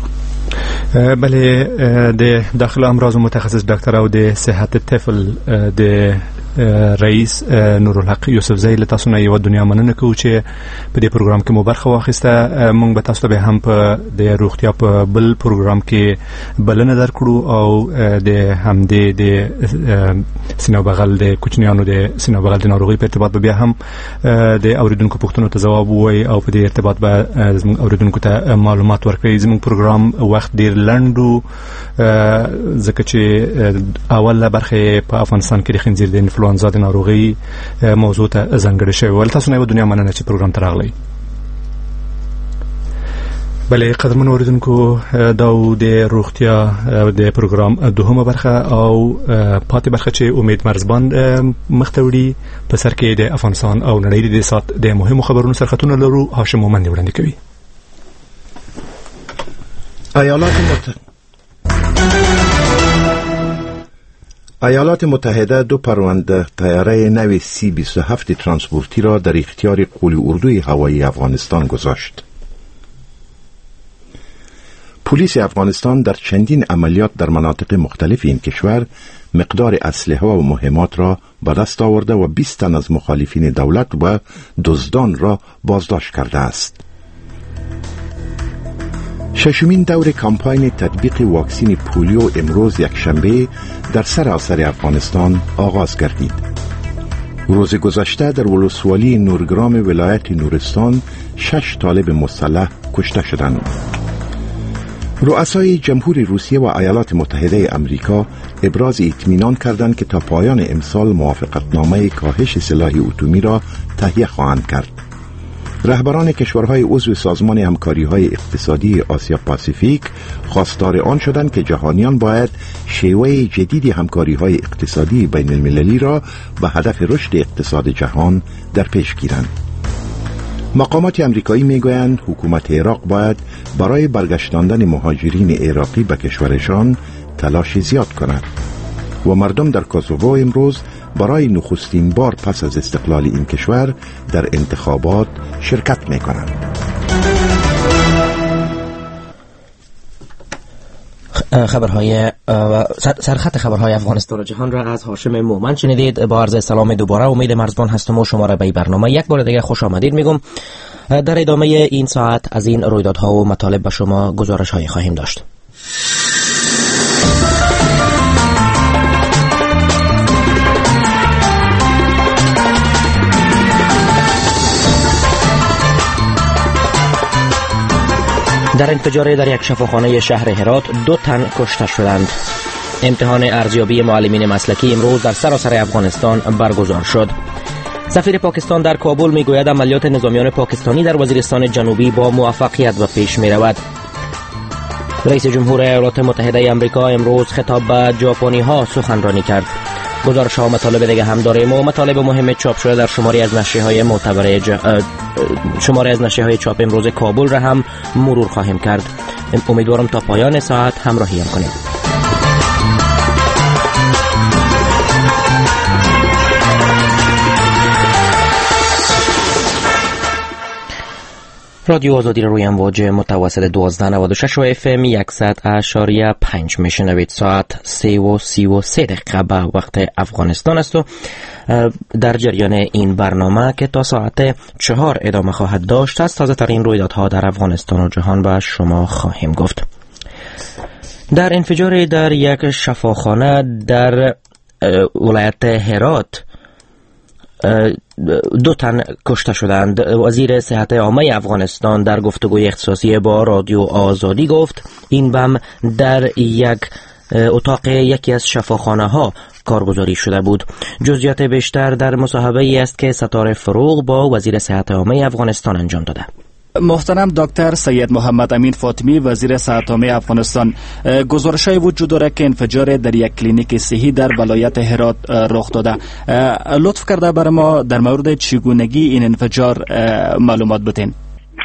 بله د داخله امراض متخصص ډاکټر او د صحت طفل د رئیس نورالحق یوسف زئی له تاسو نه یو دنیا مننه کوو چې په دې پروګرام کې مو برخه واخیسته. مونږ به تاسو ته هم په د روغتیا په بل پروګرام کې بلنه درکړو او د همدې د سینه بغل د کوچنیانو د سینه بغل د ناروغي په ارتباط به بیا هم د اوریدونکو پوښتنو ته ځواب ووایي او په دې ارتباط به زموږ اوریدونکو ته معلومات ورکړي. زموږ پروګرام وخت ډیر لنډ و ځکه چې اوله برخه په افغانستان کې د خنزیر د انفلوئنزا د ناروغي موضوع ته ځانګړې شوې. ول تاسو نه دنیا مننه چې پروګرام ته راغلی. بله قدرمن اوریدونکو دا د روغتیا د پروګرام دوهمه برخه او پاتې برخه چې امید مرزبان مخته وړي په سر کې د افغانستان او نړۍ د سات د مهمو خبرونو سرخطونه لرو. هاشم مومند وړاندې کوي. ایالات متحده ایالات متحده دو پرونده طیاره نو سی بیست و هفت ترانسپورتی را در اختیار قول اردوی هوایی افغانستان گذاشت. پلیس افغانستان در چندین عملیات در مناطق مختلف این کشور مقدار اسلحه و مهمات را به دست آورده و بیست تن از مخالفین دولت و دزدان را بازداشت کرده است. ششمین دور کمپاین تطبیق واکسین پولیو امروز یکشنبه در سراسر افغانستان آغاز گردید. روز گذشته در ولسوالی نورگرام ولایت نورستان شش طالب مسلح کشته شدند. رؤسای جمهوری روسیه و ایالات متحده آمریکا ابراز اطمینان کردند که تا پایان امسال موافقتنامه کاهش سلاح اتمی را تهیه خواهند کرد. رهبران کشورهای عضو سازمان همکاری‌های اقتصادی آسیا پاسیفیک خواستار آن شدند که جهانیان باید شیوه جدید همکاری‌های اقتصادی بین المللی را به هدف رشد اقتصاد جهان در پیش گیرند. مقامات امریکایی میگویند حکومت عراق باید برای برگشتاندن مهاجرین عراقی به کشورشان تلاش زیاد کند و مردم در کوسوو امروز برای نخستین بار پس از استقلال این کشور در انتخابات شرکت می کنند. خبرهای سرخط خبرهای افغانستان و جهان را از هاشم مومند شنیدید. با عرض سلام دوباره امید مرزبان هستم و شما را به برنامه یک بار دیگه خوش آمدید میگم. در ادامه این ساعت از این رویدادها و مطالب به شما گزارش های خواهیم داشت. در انفجار در یک شفاخانه شهر هرات دو تن کشته شدند. امتحان ارزیابی معلمین مسلکی امروز در سراسر افغانستان برگزار شد. سفیر پاکستان در کابل میگوید عملیات نظامیان پاکستانی در وزیرستان جنوبی با موفقیت به پیش می رود. رئیس جمهور ایالات متحده آمریکا امروز خطاب به ژاپنی ها سخنرانی کرد. گزارش ها مطالب دیگه هم داریم و مطالب مهم چاپ شده در شماری از نشریه های معتبر ج... شماری از نشریه های چاپ امروز کابل را هم مرور خواهیم کرد. امیدوارم تا پایان ساعت همراهیم کنید. رادیو آزادی را روی امواج متوسط دوازده نود و شش و اف ام صد اشاریه پنج میشنوید. ساعت سه و سی و سه دقیقه به وقت افغانستان است و در جریان این برنامه که تا ساعت چهار ادامه خواهد داشت از تازه ترین رویدادها در افغانستان و جهان به شما خواهیم گفت. در انفجار در یک شفاخانه در ولایت هرات دو تن کشته شدند. وزیر صحت عامه افغانستان در گفتگوی اختصاصی با رادیو آزادی گفت این بم در یک اتاق یکی از شفاخانه ها کارگزاری شده بود. جزئیات بیشتر در مصاحبه ای است که ستاره فروغ با وزیر صحت عامه افغانستان انجام داده. محترم دکتر سید محمد امین فاطمی وزیر صحت عامه افغانستان، گزارش‌های وجود دارد که انفجار در یک کلینیک صحی در ولایت هرات رخ داده. لطف کرده برای ما در مورد چگونگی این انفجار معلومات بدین.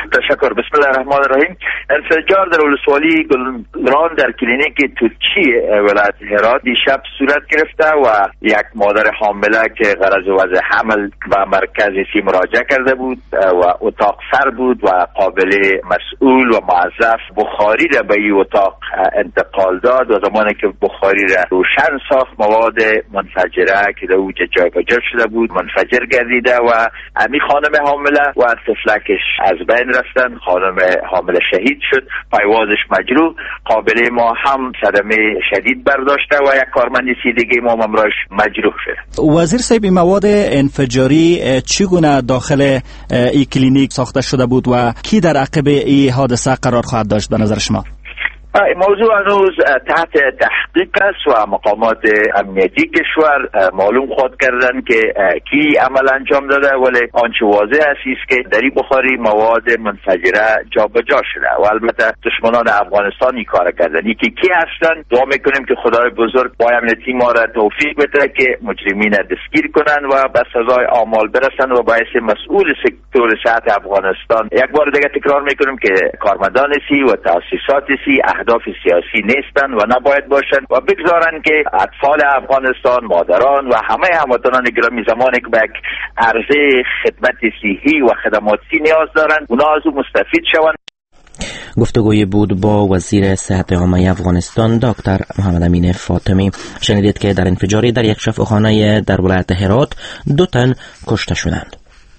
تشکر. بسم الله الرحمن الرحیم. انفجار در ولسوالی گلران در کلینیک توچی ولایت هرات دیشب صورت گرفته و یک مادر حامله که غرض وضع حمل و مرکز سی مراجعه کرده بود و اتاق سر بود و قابل مسئول و موظف بخاری را به این اتاق انتقال داد و زمانی که بخاری را روشن ساخت مواد منفجره که در اوج جابجا شده بود منفجر گردیده و امی خانم حامله و طفلکش از بین رفتن. خانم حامله شهید شد، پایوازش مجروح، قابل ما هم صدمه شدید برداشته و یک کارمند دیگه ما امراش مجروح شد. وزیر صاحب مواد انفجاری چگونه داخل این کلینیک ساخته شده بود و کی در عقب این حادثه قرار خواهد داشت به نظر شما؟ موضوع هنوز تحت تحقیق است و مقامات امنیتی کشور معلوم خواهد کردن که کی عمل انجام داده، ولی آنچه واضح است که در این بخاری مواد منفجره جابجا شده و البته دشمنان افغانستان این کار کردن. یکی کی هستن؟ دعا میکنیم که خدای بزرگ با امنیتی ما را توفیق بده که مجرمین دستگیر کنن و به سزای اعمال برسن و باعث مسئول سکتور صحت افغانستان. یک بار دیگه تکرار میکنیم که کارمندان سی و تاسیسات سی اهداف سیاسی نیستن و نباید باشن و بگذارن که اطفال افغانستان، مادران و همه هموطنان گرامی زمانی که به یک عرضه خدمت صحی و خدماتی نیاز دارن اونا از او مستفید شوند. گفتگوی بود با وزیر صحت عامه افغانستان دکتر محمد امین فاطمی. شنیدید که در انفجاری در یک شفاخانه در ولایت هرات دو تن کشته شدند.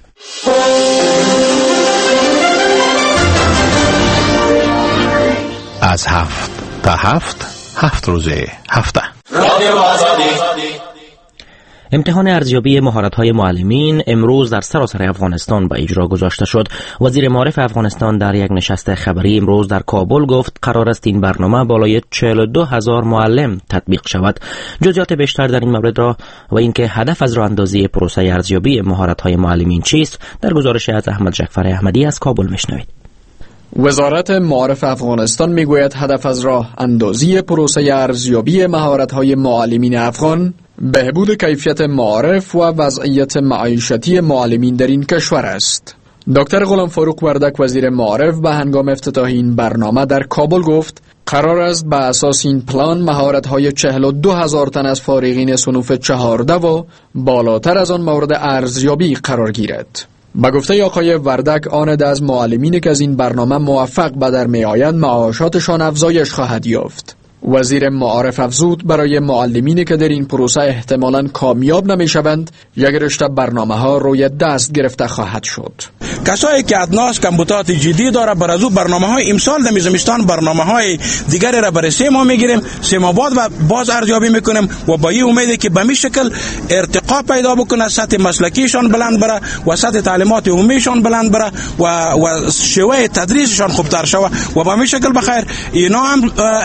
از هفت تا هفت هفت روزه هفته امتحان ارزیابی مهارت‌های معلمین امروز در سراسر افغانستان به اجرا گذاشته شد. وزیر معارف افغانستان در یک نشست خبری امروز در کابل گفت قرار است این برنامه بالای چهل و دو هزار معلم تطبیق شود. جزئیات بیشتر در این مورد را و اینکه هدف از راهاندازی پروسه ارزیابی مهارت‌های معلمین چیست در گزارش از احمد جعفر احمدی از کابل میشنوید. وزارت معارف افغانستان میگوید هدف از راه اندازی پروسه ارزیابی مهارت‌های معلمین افغان بهبود کیفیت معارف و وضعیت معیشتی معلمین در این کشور است. دکتر غلام فاروق وردک وزیر معارف به هنگام افتتاح این برنامه در کابل گفت قرار است به اساس این پلان مهارت‌های چهل و دو هزار تن از فارغین صنوف چهارده و بالاتر از آن مورد ارزیابی قرار گیرد. با گفته آقای وردک آن از معلمین که از این برنامه موفق به در می آیند معاشاتشان افزایش خواهد یافت. وزیر معارف افزود برای معلمینی که در این پروسه احتمالاً کامیاب نمیشوند یک رشته برنامه ها روی دست گرفته خواهد شد. کسایی که ادناس کمبوتات جدی داره بر از او برنامه های امسال در زمستان برنامه های دیگری را برای سه ماه میگیریم، سه ماه بعد و باز ارزیابی میکنیم و با این امیده که به می شکل ارتقا پیدا بکنه، سطح مسلکیشان بلند بره و سطح تعلیمات عمومیشان بلند بره و و شیوه تدریسشان خوبتر شود و به می شکل بخیر اینا هم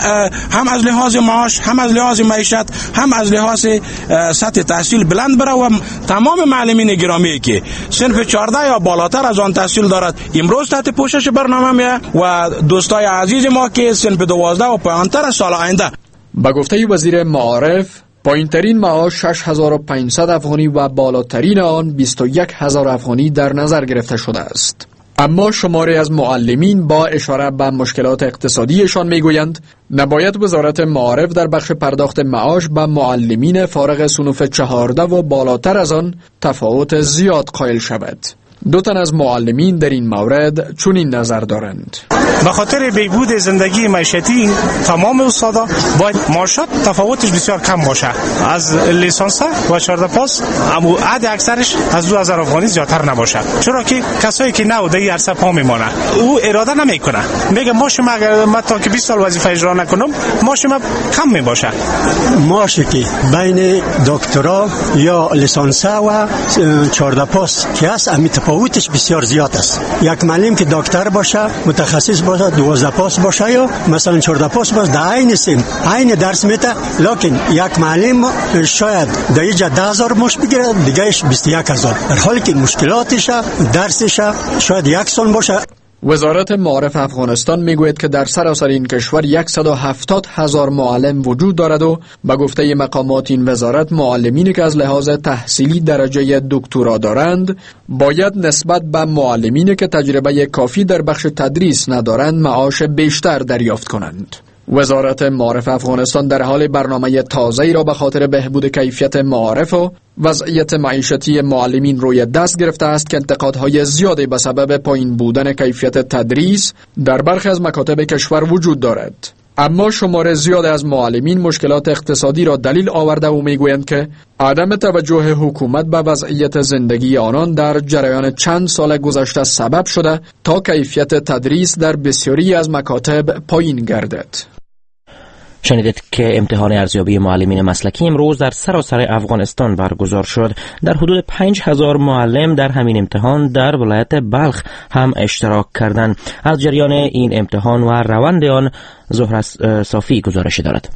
هم از لحاظ معاش، هم از لحاظ معیشت، هم از لحاظ سطح تحصیل بلند بره و تمام معلمین گرامی که صنف چهارده یا بالاتر از آن تحصیل دارد امروز تحت پوشش برنامه میه و دوستای عزیز ما که صنف دوازده و پایانتر از سال آینده. با گفته وزیر معارف پایینترین معاش شش هزار و پانصد افغانی و بالاترین آن بیست و یک هزار افغانی در نظر گرفته شده است. اما شماری از معلمین با اشاره به مشکلات اقتصادیشان میگویند نباید وزارت معارف در بخش پرداخت معاش به معلمین فارغ صنوف چهارده و بالاتر از آن تفاوت زیاد قائل شود. دو تن از معلمین در این مورد چنین نظر دارند. به خاطر بهبود زندگی معیشتی تمام استادا باید معاشات تفاوتش بسیار کم باشه. از لیسانس و چهارده پاس اما عد اکثرش از دو هزار افغانی زیادتر نباشه، چرا که کسایی که نو در این عرصه پا میمانه او اراده نمیکنه، میگه ماش ما اگر من تا که بیست سال وظیفه اجرا نکنم ماش ما کم میباشه. ماشی که بین دکترا یا لیسانس و چهارده پاس که است امی تفاوتش بسیار زیاد است. یک معلم که دکتر باشه، متخصص باشه، دوازده پاس باشه یا مثلا چهارده پاس باشه، در عین سن عین درس میده، لکن یک معلم شاید در اینجا ده هزار مش بگیره، دیگهش بیست و یک هزار، در حالی که مشکلاتش درسش شاید یک سال باشه. وزارت معارف افغانستان میگوید که در سراسر این کشور صد و هفتاد هزار معلم وجود دارد و به گفته مقامات این وزارت معلمینی که از لحاظ تحصیلی درجه دکترا دارند باید نسبت به معلمینی که تجربه کافی در بخش تدریس ندارند معاش بیشتر دریافت کنند. وزارت معارف افغانستان در حال برنامه تازه‌ای را به خاطر بهبود کیفیت معارف و وضعیت معیشتی معلمین روی دست گرفته است که انتقادهای زیادی به سبب پایین بودن کیفیت تدریس در برخی از مکاتب کشور وجود دارد. اما شمار زیاد از معلمین مشکلات اقتصادی را دلیل آورده و میگویند که عدم توجه حکومت به وضعیت زندگی آنان در جریان چند سال گذشته سبب شده تا کیفیت تدریس در بسیاری از مکاتب پایین گردد. شنیدید که امتحان ارزیابی معلمین مسلکی امروز در سراسر افغانستان برگزار شد. در حدود پنج هزار معلم در همین امتحان در ولایت بلخ هم اشتراک کردند. از جریان این امتحان و روند آن زهره صافی گزارش دارد.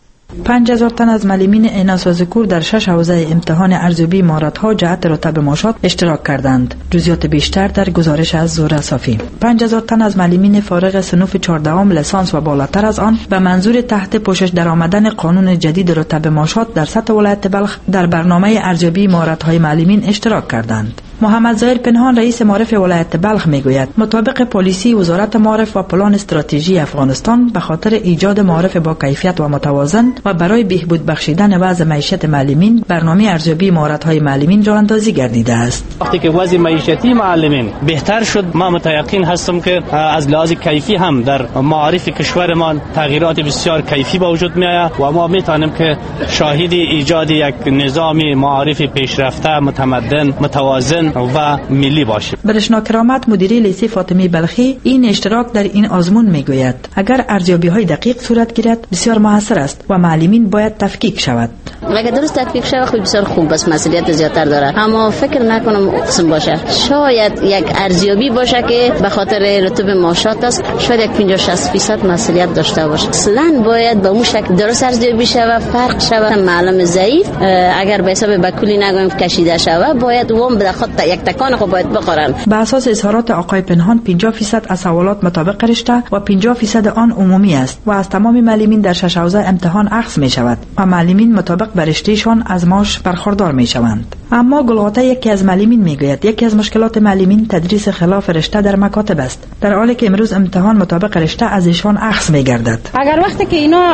پنج هزار تن از معلمین اعان‌سازکور در شش حوزه امتحان ارزیابی مهارت‌ها جهت رتب ماشات اشتراک کردند. جزئیات بیشتر در گزارش از زهره صافی. پنج هزار تن از معلمین فارغ صنوف چهاردهم لیسانس و بالاتر از آن به منظور تحت پوشش درآمدن قانون جدید رتب ماشات در سطح ولایت بلخ در برنامه ارزیابی مهارت‌های معلمین اشتراک کردند. محمد ظاهر پنهان رئیس معارف ولایت بلخ میگوید مطابق پالیسی وزارت معارف و پلان استراتژی افغانستان به خاطر ایجاد معارف با کیفیت و متوازن و برای بهبود بخشیدن وضع معیشت معلمین برنامه ارزیابی مهارت‌های معلمین راهاندازی گردیده است. وقتی که وضع معیشتی معلمین بهتر شد ما متیقن هستم که از لحاظ کیفی هم در معارف کشورمان تغییرات بسیار کیفی به وجود میآید و ما میتونیم که شاهد ایجاد یک نظام معارف پیشرفته متمدن متوازن و ملی باشیم. برشنا کرامت مدیری لیسه فاطمی بلخی این اشتراک در این آزمون میگوید اگر ارزیابی های دقیق صورت گیرد بسیار موثر است و معلمین باید تفکیک شود. اگر درست تفکیک شود خب بسیار خوب بس مسئولیت زیادتر داره اما فکر نکنم قسم باشه. شاید یک ارزیابی باشه که به خاطر رتب معاشات است شاید یک پنجاه شصت درصد مسئولیت داشته باشه. اصلا باید به اون شکل درست ارزیابی شود فرق شود. معلم ضعیف اگر به حساب بکولی نگویم کشیده شود باید وام به خود یک تکان خود باید بخورن. به اساس اظهارات آقای پنهان پنجاه درصد از سوالات مطابق رشته و پنجاه درصد آن عمومی است و از تمام معلمین در شش حوزه امتحان اخذ می شود و معلمین مطابق به رشتهشان از معاش برخوردار می شوند. اما گلغاته یکی از معلمین میگوید یکی از مشکلات معلمین تدریس خلاف رشته در مکاتب است در حالی که امروز امتحان مطابق رشته از ایشان اخذ میگردد. اگر وقتی که اینا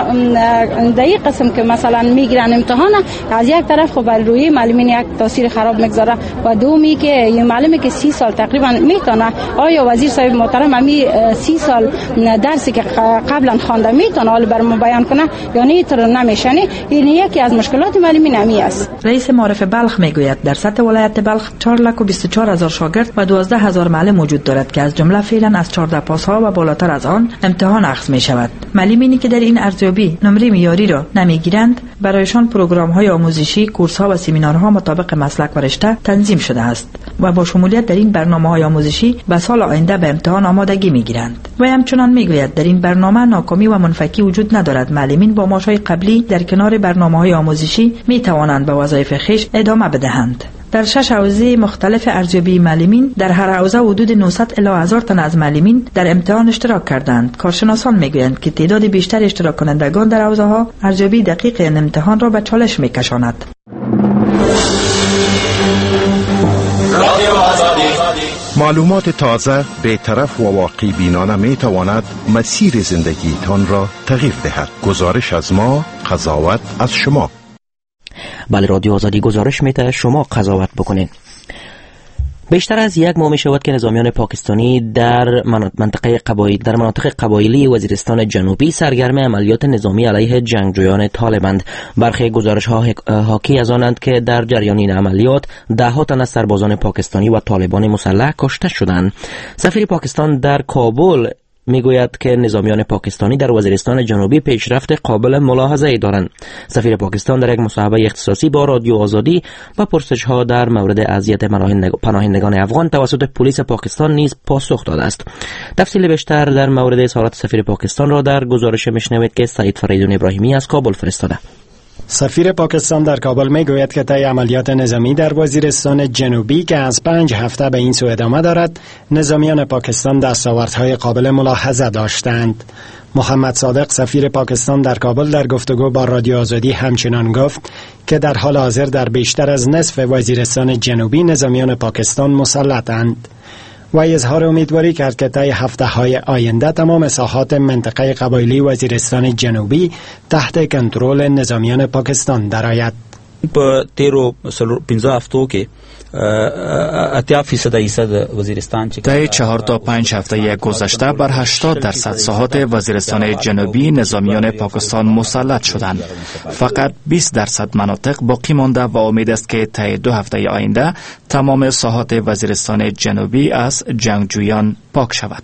در این قسم که مثلا میگیرن امتحان از یک طرف خب بر روی معلمین یک تاثیر خراب میگذاره و دومی که یه معلمی که سی سال تقریبا میتونه آیا وزیر صاحب محترم امی سی سال درسی که قبلا خوانده میتونه حال برام بیان کنه یعنی اینطور نمیشنه. این یکی از مشکلات معلمین امی است. رئیس معارف بلخ میگوید در سطح ولایت بلخ چهار لک و بیست و چهار هزار شاگرد و دوازده هزار معلم وجود دارد که از جمله فعلا از چهارده پاس‌ها و بالاتر از آن امتحان اخذ می شود. معلمینی که در این ارزیابی نمره معیاری را نمیگیرند برایشان پروگرام‌های آموزشی، کورس‌ها و سمینارها مطابق مسلک و رشته تنظیم شده است و با شمولیت در این برنامه‌های آموزشی به سال آینده به امتحان آمادگی می‌گیرند. و همچنان میگوید در این برنامه ناکامی و منفکی وجود ندارد. معلمین با معاش‌های قبلی در کنار برنامه‌های آموزشی می‌توانند به وظایف خویش ادامه بدهند. در شش حوزه مختلف ارزیابی معلمین در هر حوزه حدود نهصد الی هزار تن از معلمین در امتحان اشتراک کردند. کارشناسان میگویند که تعداد بیشتر اشتراک کنندگان در حوزه‌ها ارزیابی دقیق این امتحان را به چالش می‌کشاند. معلومات تازه بی‌طرف و واقعی بینانه می تواند مسیر زندگیتان را تغییر دهد. گزارش از ما، قضاوت از شما. بله، رادیو آزادی گزارش میده، شما قضاوت بکنید. بیشتر از یک ماه می شود که نظامیان پاکستانی در منطقه قبایل در مناطق قبایلی وزیرستان جنوبی سرگرم عملیات نظامی علیه جنگجویان طالبند. برخی گزارش ها حاکی از آنند که در جریان این عملیات ده ها تن از سربازان پاکستانی و طالبان مسلح کشته شدند. سفیر پاکستان در کابل میگوید که نظامیان پاکستانی در وزیرستان جنوبی پیشرفت قابل ملاحظه ای دارند. سفیر پاکستان در یک مصاحبه اختصاصی با رادیو آزادی با پرسش‌ها در مورد اذیت پناهندگان افغان توسط پلیس پاکستان نیز پاسخ داده است. تفصیل بیشتر در مورد اظهارات سفیر پاکستان را در گزارش میشنوید که سعید فریدون ابراهیمی از کابل فرستاده. سفیر پاکستان در کابل می گوید که طی عملیات نظامی در وزیرستان جنوبی که از پنج هفته به این سو ادامه دارد، نظامیان پاکستان دستاوردهای قابل ملاحظه داشتند. محمد صادق سفیر پاکستان در کابل در گفتگو با رادیو آزادی همچنان گفت که در حال حاضر در بیشتر از نصف وزیرستان جنوبی نظامیان پاکستان مسلطند. و اظهار امیدواری کرد که طی هفته‌های آینده تمام ساحات منطقه قبایلی وزیرستان جنوبی تحت کنترل نظامیان پاکستان درآید. په تیرو پنځه هفتو کې اتیا فیصد ایصد وزیرستان چې طی چهار تا پنج هفته گذشته بر هشتاد درصد ساحات وزیرستان جنوبی نظامیان پاکستان مسلط شدند. فقط بیست درصد مناطق باقی مانده و امید است که طی دو هفته آینده تمام ساحات وزیرستان جنوبی از جنگجویان پاک شود.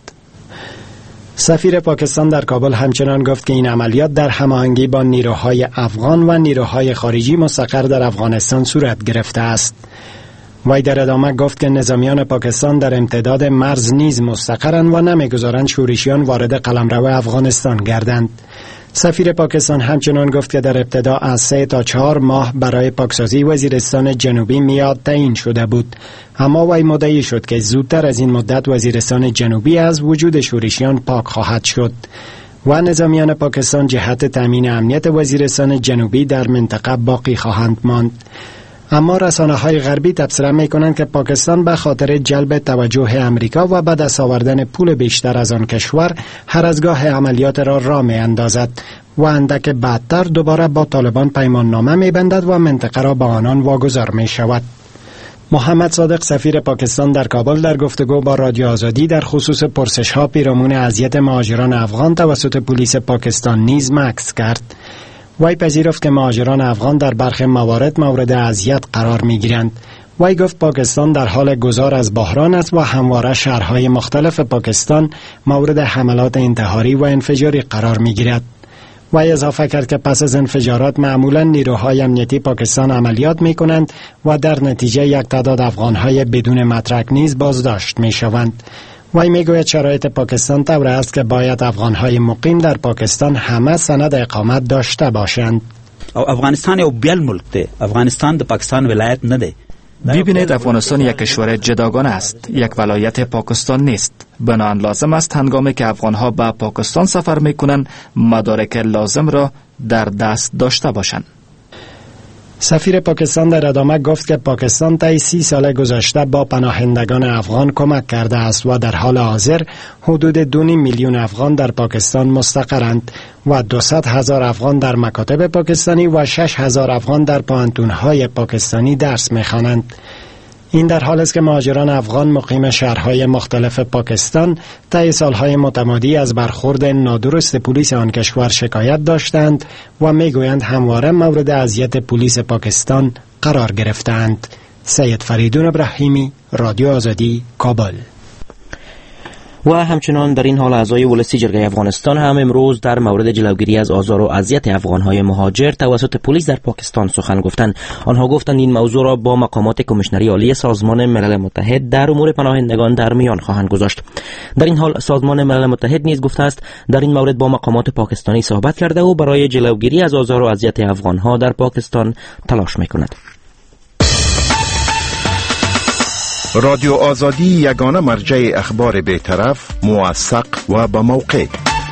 سفیر پاکستان در کابل همچنان گفت که این عملیات در هماهنگی با نیروهای افغان و نیروهای خارجی مستقر در افغانستان صورت گرفته است. وی در ادامه گفت که نظامیان پاکستان در امتداد مرز نیز مستقرند و نمیگذارند شورشیان وارد قلمرو افغانستان گردند. سفیر پاکستان همچنان گفت که در ابتدا از سه تا چهار ماه برای پاکسازی وزیرستان جنوبی میاد تعیین شده بود، اما وی مدعی شد که زودتر از این مدت وزیرستان جنوبی از وجود شورشیان پاک خواهد شد و نظامیان پاکستان جهت تامین امنیت وزیرستان جنوبی در منطقه باقی خواهند ماند. اما رسانه‌های غربی تبصره می‌کنند که پاکستان به خاطر جلب توجه امریکا و به دست آوردن پول بیشتر از آن کشور هر از گاه عملیات را راه می‌اندازد و اندک بعدتر دوباره با طالبان پیمان نامه می‌بندد و منطقه را با آنان واگذار می‌شود. محمد صادق سفیر پاکستان در کابل در گفتگو با رادیو آزادی در خصوص پرسش‌ها پیرامون اذیت مهاجران افغان توسط پلیس پاکستان نیز مکث کرد. وی پذیرفت که مهاجران افغان در برخی موارد مورد اذیت قرار می‌گیرند. وی گفت پاکستان در حال گذار از بحران است و همواره شهرهای مختلف پاکستان مورد حملات انتحاری و انفجاری قرار می‌گیرد. وی اضافه کرد که پس از انفجارات معمولا نیروهای امنیتی پاکستان عملیات می‌کنند و در نتیجه یک تعداد افغان‌های بدون مدرک نیز بازداشت می‌شوند. وی میگوید شرایط پاکستان طور است که باید افغانهای مقیم در پاکستان همه سند اقامت داشته باشند. او افغانستان یو بیل ملک دی. افغانستان د پاکستان ولایت نه دی. ببینید افغانستان یک کشور جداگانه است، یک ولایت پاکستان نیست. بنابراین لازم است هنگامی که افغانها به پاکستان سفر میکنند مدارک لازم را در دست داشته باشند. سفیر پاکستان در ادامه گفت که پاکستان طی سی سال گذشته با پناهندگان افغان کمک کرده است و در حال حاضر حدود دو میلیون افغان در پاکستان مستقرند و دویست هزار افغان در مکاتب پاکستانی و شش هزار افغان در پانتون‌های پاکستانی درس می‌خوانند. این در حال است که مهاجران افغان مقیم شهرهای مختلف پاکستان طی سالهای متمادی از برخورد نادرست پلیس آن کشور شکایت داشتند و میگویند همواره مورد اذیت پلیس پاکستان قرار گرفتند. سید فریدون ابراهیمی، رادیو آزادی، کابل. و همچنان در این حال اعضای ولسی جرگه افغانستان هم امروز در مورد جلوگیری از آزار و اذیت افغانهای مهاجر توسط پلیس در پاکستان سخن گفتند. آنها گفتند این موضوع را با مقامات کمیشنری عالی سازمان ملل متحد در امور پناهندگان در میان خواهند گذاشت. در این حال سازمان ملل متحد نیز گفته است در این مورد با مقامات پاکستانی صحبت کرده و برای جلوگیری از آزار و اذیت افغانها در پاکستان تلاش می‌کند. رادیو آزادی یگانه مرجع اخبار بی‌طرف، موثق و با موقع.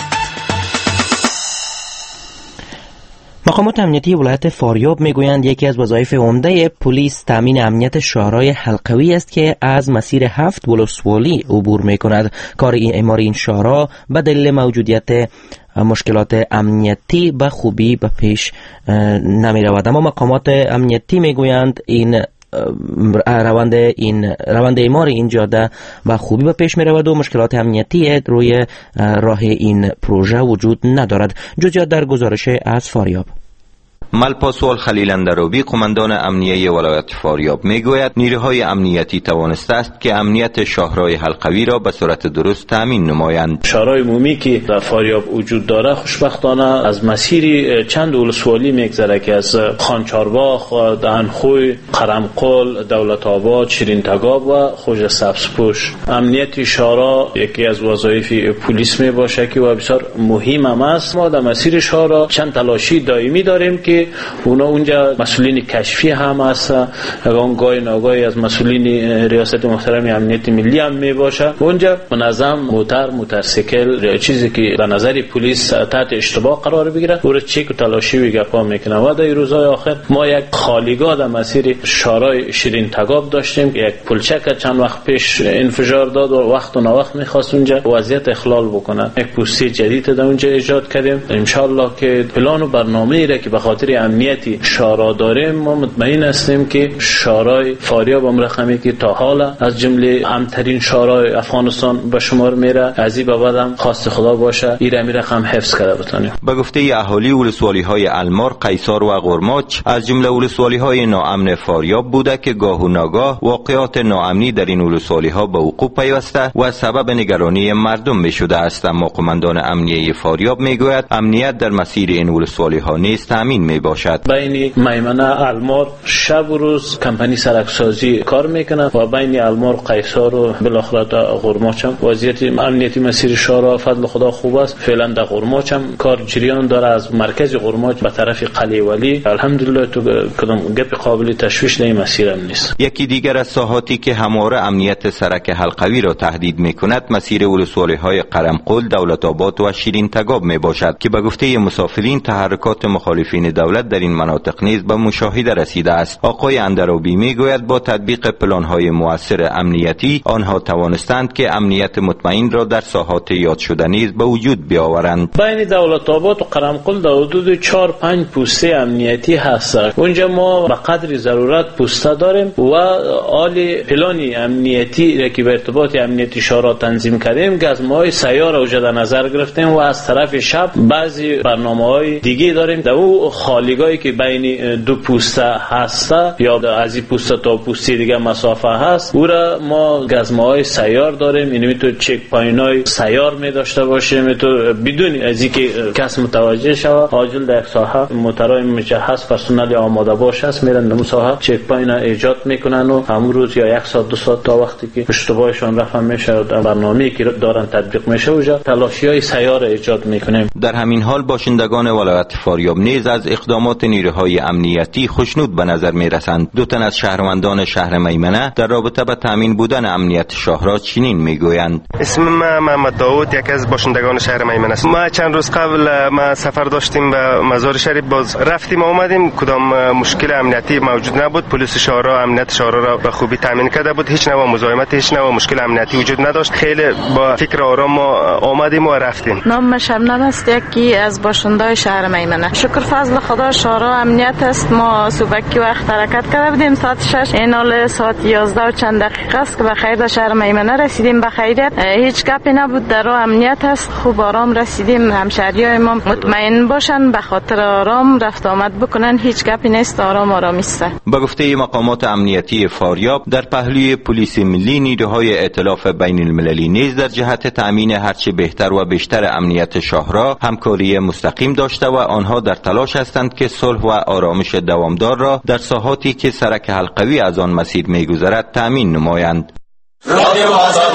مقامات امنیتی ولایت فاریاب میگویند یکی از وظایف عمده پلیس تامین امنیت شهرهای حلقوی است که از مسیر هفت ولسوالی عبور میکند. کار اعمار این شهرها به دلیل موجودیت مشکلات امنیتی به خوبی به پیش نمی رود. اما مقامات امنیتی میگویند این روند این روند اعمار این جاده با خوبی به پیش می رود و مشکلات امنیتی روی راه این پروژه وجود ندارد. جزئیات در گزارش از فاریاب. ملپاسوال خلیل اندروبی قماندان امنیه ولایت فاریاب میگوید نیروهای امنیتی توانسته است که امنیت شهرهای حلقوی را به صورت درست تامین نمایند. شهرهای عمومی که در فاریاب وجود داره خوشبختانه از مسیری چند ولسوالی میگذره که از خانچارباغ، دهنخوی، قرمقل، دولت آباد، شیرین تگاب و خوج سبزپوش. امنیت شهرها یکی از وظایف پلیس می باشه که و بسیار مهم هم است. ما در مسیر شهرها چند تلاشی دائمی داریم که که اونا اونجا مسئولین کشفی هم هست، اون گاهی ناگاهی از مسئولین ریاست محترم امنیت ملی هم می باشه. اونجا منظم موتر موتورسیکل چیزی که به نظر پلیس تحت اشتباه قرار بگیره او را چک و تلاشی و گپا میکنه. و در روزهای آخر ما یک خالیگاه در مسیر شارای شیرین تگاب داشتیم، یک پلچک چند وقت پیش انفجار داد و وقت و نوقت میخواست اونجا وضعیت اخلال بکنه. یک پوسته جدید در اونجا ایجاد کردیم. انشالله که پلان و برنامه ای را که به خاطر امنیتی شارا داریم ما مطمئن هستیم که شارای فاریاب هم رقمی که تا حالا از جمله امن‌ترین شارای افغانستان به شمار میره، از این به بعدم خواست خدا باشه این را رقم حفظ کرده بتونیم. به گفته اهالی ولسوالی های المار، قیصار و قرماچ از جمله ولسوالی های ناامن فاریاب بوده که گاه و ناگاه واقعات ناامنی در این ولسوالی ها به وقوع پیوسته و سبب نگرانی مردم می شده است. اما قماندان امنیه فاریاب می گوید امنیت در مسیر این ولسوالی ها نیز تامین می باشد. بین میمنه المار شب و روز کمپانی سرکسازی کار میکنه و بین المار قیصار و بالاخره قرماچ هم وضعیت امنیتی مسیر شارع فضل خدا خوب است. فعلا در قرماچ هم کار جریان داره، از مرکز قرماچ به طرف قلعه ولی الحمدلله تو کدام گپ قابل تشویش در این مسیر هم نیست. یکی دیگر از ساحاتی که همواره امنیت سرک حلقوی را تهدید میکند مسیر ولسوالی های قرمقل، دولت آباد و شیرین تگاب می باشد که به گفته مسافرین تحرکات مخالفین دولت در این مناطق نیز به مشاهده رسیده است. آقای اندرابی میگوید با تطبیق پلان‌های مؤثر امنیتی آنها توانستند که امنیت مطمئن را در ساحات یاد شده نیز به وجود بیاورند. بین دولت آباد و قرمقل در حدود چهار پنج پوسته امنیتی هست. اونجا ما به قدر ضرورت پوسته داریم و آل پلان امنیتی را که به ارتباط امنیتی شارع تنظیم کردیم گزمه‌های سیار اوجا در نظر گرفتیم و از طرف شب بعضی برنامه‌های دیگه داریم در او خالیگاهی که بین دو پوسته هست یا از این پوسته تا پوسته دیگه مسافه هست او را ما گزمه‌های سیار داریم. اینمی تو چک پاینای سیار می داشته باشیم تو بدون از اینکه کس متوجه شود عاجل در ساحه موترای مجهز پرسنل آماده باشه است میرن در ساحه چک پاین ایجاد میکنن و همون روز یا یک ساعت دو ساعت تا وقتی که اشتباهشان رفع میشه برنامه‌ای که دارن تطبیق میشه اونجا تلاشی‌های سیار ایجاد میکنیم. در همین حال باشندگان ولایت فاریاب نیز از اقدامات نیروهای امنیتی خوشنود به نظر میرسند. دو تن از شهروندان شهر میمنه در رابطه با تامین بودن امنیت شهر چنین میگویند. اسم من محمد داوود، یک از باشندگان شهر میمنه است. ما چند روز قبل ما سفر داشتیم به مزار شریف، باز رفتیم آمدیم، کدام مشکل امنیتی موجود نبود. پلیس شهر امنیت شهر را به خوبی تامین کرده بود، هیچ نوع مزاحمت هیچ نوع مشکل امنیتی وجود نداشت. خیلی با فکر آرام ما آمدیم و رفتیم. نام شبنم است، یکی از باشندگان شهر میمنه. شکر فضل خدا شهر امنیت است. ما صبحی وقت حرکت کرده بودیم ساعت شش، این حال ساعت یازده و چند دقیقه است که به خیر در شهر میمنه رسیدیم. به خیریت هیچ گپی نبود، در راه امنیت است، خوب آرام رسیدیم. همشهریای ما مطمئن باشن، به خاطر آرام رفت آمد بکنن، هیچ گپی نیست، آرام آرام است. به گفته مقامات امنیتی فاریاب در پهلوی پلیس ملی نیروهای ائتلاف بین المللی نیز در جهت تامین هرچه بهتر و بیشتر امنیت شهرها همکاری مستقیم داشته و آنها در تلاش هستند که صلح و آرامش دوامدار را در ساحاتی که سرک حلقوی از آن مسیر می‌گذرد تامین نمایند. رادیو آزادی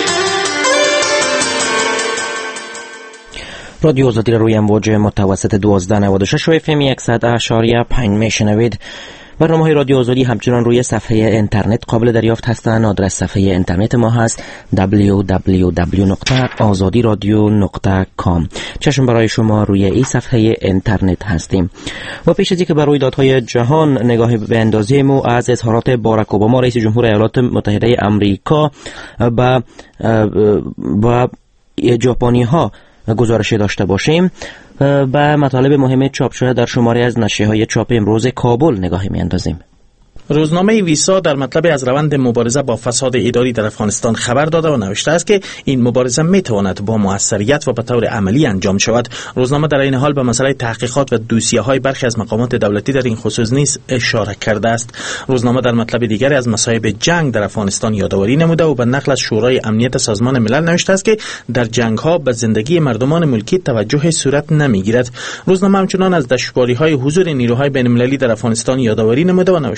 رادیو آزادی را روی امواج متوسط دوازده نود و شش و اف ام صد و اشاریه پنج میشنوید. برنامه های رادیو آزادی همچنان روی صفحه اینترنت قابل دریافت هستند. آدرس صفحه اینترنت ما هست دبلیو دبلیو دبلیو نقطه آزادی رادیو نقطه کام. چشم برای شما روی این صفحه اینترنت هستیم. و پیش از اینکه بر رویدادهای جهان نگاهی بندازیم و از اظهارات باراک اوباما رئیس جمهور ایالات متحده آمریکا با با ژاپنی ها گزارش داشته باشیم، به مطالب مهم چاپ شده در شماری از نشریه‌های چاپ امروز کابل نگاهی می‌اندازیم. روزنامه ویسا در مطلب از روند مبارزه با فساد اداری در افغانستان خبر داده و نوشته است که این مبارزه میتواند با موثریت و به طور عملی انجام شود. روزنامه در این حال به مسئله تحقیقات و دوسیه‌های برخی از مقامات دولتی در این خصوص نیز اشاره کرده است. روزنامه در مطلب دیگری از مصائب جنگ در افغانستان یادآوری نموده و به نقل از شورای امنیت سازمان ملل نوشته است که در جنگ‌ها به زندگی مردمان ملکی توجه صورت نمیگیرد. روزنامه همچنان از دشواری‌های حضور نیروهای بین‌المللی در افغانستان یادآوری نموده و نوشته است که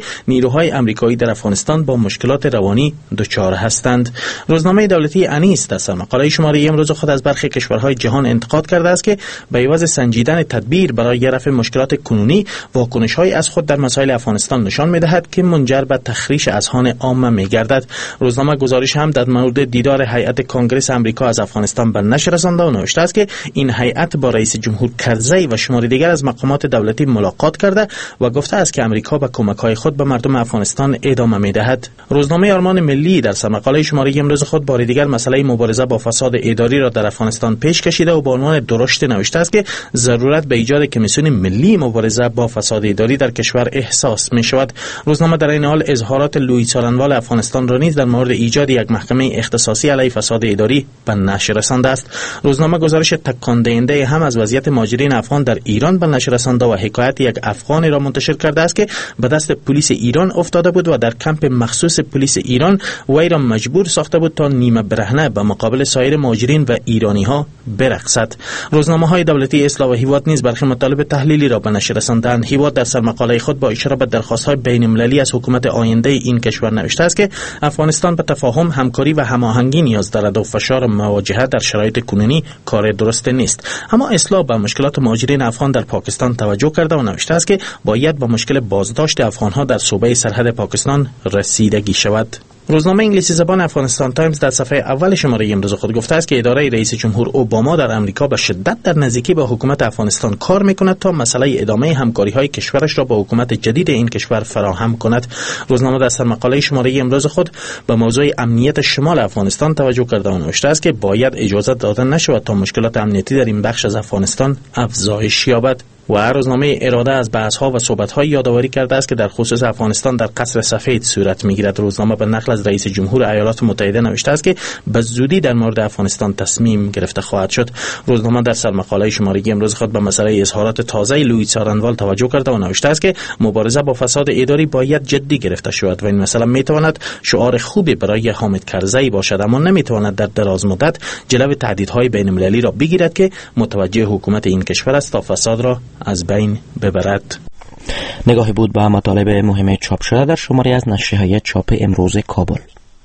نیروهای آمریکایی در افغانستان با مشکلات روانی دچار هستند. روزنامه دولتی انیس در سرمقاله شماره امروز خود از برخی کشورهای جهان انتقاد کرده است که به عوض سنجیدن تدبیر برای رفع مشکلات کنونی، واکنش‌های از خود در مسائل افغانستان نشان می‌دهد که منجر به تخریش اذهان عامه می‌گردد. روزنامه گزارش هم در مورد دیدار هیئت کنگره آمریکا از افغانستان به نشر رسانده و نوشته است که این هیئت با رئیس جمهور کرزی و شماری دیگر از مقامات دولتی ملاقات کرده و گفته است که آمریکا به کمک‌های خود به مردم افغانستان ادامه می‌دهد. روزنامه آرمان ملی در سرمقاله شماره امروز خود بار دیگر مسئله مبارزه با فساد اداری را در افغانستان پیش کشیده و با عنوان درشت نوشته است که ضرورت به ایجاد کمیسیون ملی مبارزه با فساد اداری در کشور احساس می‌شود. روزنامه در این حال اظهارات لویی څارنوال افغانستان را نیز در مورد ایجاد یک محکمه اختصاصی علیه فساد اداری به نشر رسانده است. روزنامه گزارش تکان دهنده هم از وضعیت مهاجرین افغان در ایران به نشر رسانده و حکایت یک افغانی را منتشر کرده است که به دست پلیس ایران افتاده بود و در کمپ مخصوص پلیس ایران وی را مجبور ساخته بود تا نیمه برهنه به مقابل سایر مهاجرین و ایرانی ها برقصد. روزنامه های دولتی اصلاح و هیواد نیز برخی مطالب تحلیلی را به نشر رساندند. هیواد در سرمقاله خود با اشاره به درخواست های بین المللی از حکومت آینده این کشور نوشته است که افغانستان به تفاهم، همکاری و هماهنگی نیاز دارد و فشار مواجهه در شرایط کنونی کار درست نیست. اما اصلاح به مشکلات مهاجرین افغان در پاکستان توجه کرده و نوشته است که باید با مشکل بازداشت افغانها در صوبه سرحد پاکستان رسیدگی شود. روزنامه انگلیسی زبان افغانستان تایمز در صفحه اول شماره امروز خود گفته است که اداره رئیس جمهور اوباما در آمریکا به شدت در نزدیکی به حکومت افغانستان کار میکند تا مسئله ادامه همکاری‌های کشورش را با حکومت جدید این کشور فراهم کند. روزنامه در سرمقاله شماره امروز خود به موضوع امنیت شمال افغانستان توجه کرده و نوشته است که باید اجازه داده نشود تا مشکلات امنیتی در این بخش از افغانستان افزایش یابد. و روزنامه اراده از بحث‌ها و صحبت‌های یادآوری کرده است که در خصوص افغانستان در قصر سفید صورت می‌گیرد. روزنامه به نقل از رئیس جمهور ایالات متحده نوشته است که به زودی در مورد افغانستان تصمیم گرفته خواهد شد. روزنامه در سرمقاله شماره امروز خود به مسئله اظهارات تازه لویی څارنوال توجه کرده و نوشته است که مبارزه با فساد اداری باید جدی گرفته شود و این مسئله می‌تواند شعار خوبی برای حامد کرزی باشد، اما نمی‌تواند در دراز مدت جلوی تهدیدهای بین‌المللی را بگیرد که متوجه حکومت این کشور است تا فساد را از بین ببرد. نگاهی بود به مطالب مهم چاپ شده در شماری از نشریه‌های چاپ امروز کابل.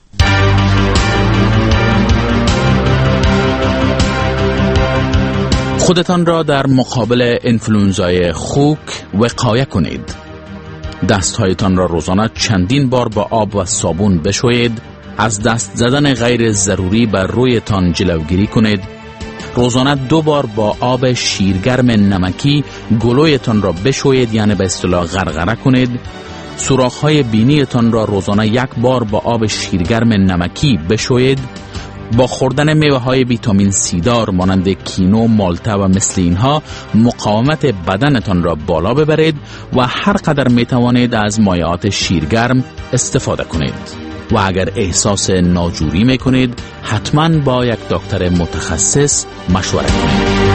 خودتان را در مقابل انفلوئنزای خوک وقایه کنید. دستهایتان را روزانه چندین بار با آب و صابون بشویید. از دست زدن غیر ضروری بر رویتان جلوگیری کنید. روزانه دو بار با آب شیرگرم نمکی گلویتان را بشویید، یعنی به اصطلاح غرغره کنید. سوراخ‌های بینیتان را روزانه یک بار با آب شیرگرم نمکی بشویید. با خوردن میوه‌های ویتامین سی دار مانند کینو، مالتا و مثل اینها مقاومت بدنتان را بالا ببرید و هر قدر میتوانید از مایعات شیرگرم استفاده کنید. و اگر احساس ناجوری میکنید حتما با یک دکتر متخصص مشوره کنید.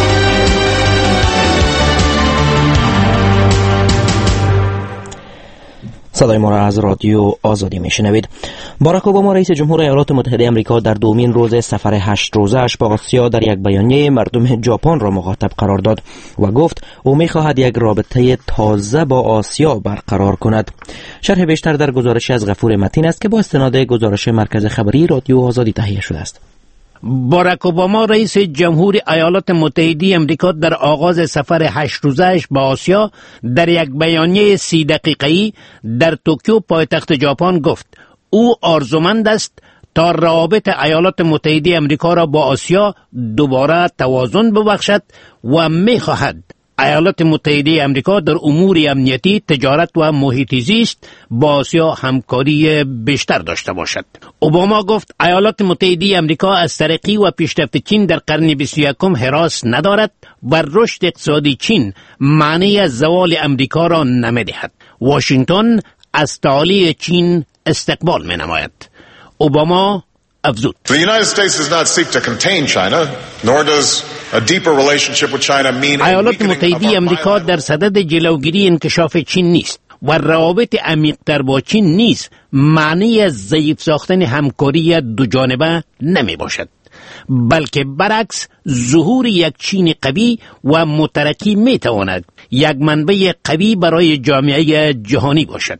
صدای ما را از رادیو آزادی میشنوید. باراک اوباما رئیس جمهور ایالات متحده آمریکا در دومین روز سفر هشت روزه‌اش به آسیا در یک بیانیه مردم ژاپن را مخاطب قرار داد و گفت او می‌خواهد یک رابطه تازه با آسیا برقرار کند. شرح بیشتر در گزارشی از غفور متین است که با استناد گزارش مرکز خبری رادیو آزادی تهیه شده است. باراک اوباما رئیس جمهور ایالات متحده آمریکا در آغاز سفر هشت روزه‌اش به آسیا در یک بیانیه سی دقیقه‌ای در توکیو پایتخت ژاپن گفت او آرزومند است تا روابط ایالات متحده آمریکا را با آسیا دوباره توازن ببخشد و می‌خواهد ایالات متحده آمریکا در امور امنیتی، تجارت و محیط زیست با آسیا همکاری بیشتر داشته باشد. اوباما گفت ایالات متحده آمریکا از ترقی و پیشرفت چین در قرن بیست و یکم هراس ندارد و رشد اقتصادی چین معنی از زوال آمریکا را نمی‌دهد. واشنگتن از تعالی چین استقبال می‌نماید. اوباما افزود The United States does not seek to contain China, nor does a deeper relationship with China mean ایالات متحده آمریکا در صدد جلوگیری انکشاف چین نیست و روابط عمیق‌تر با چین نیز معنی از ضعیف ساختن همکاری دو جانبه نمی باشد، بلکه برعکس ظهور یک چین قوی و مترقی می تواند یک منبع قوی برای جامعه جهانی باشد.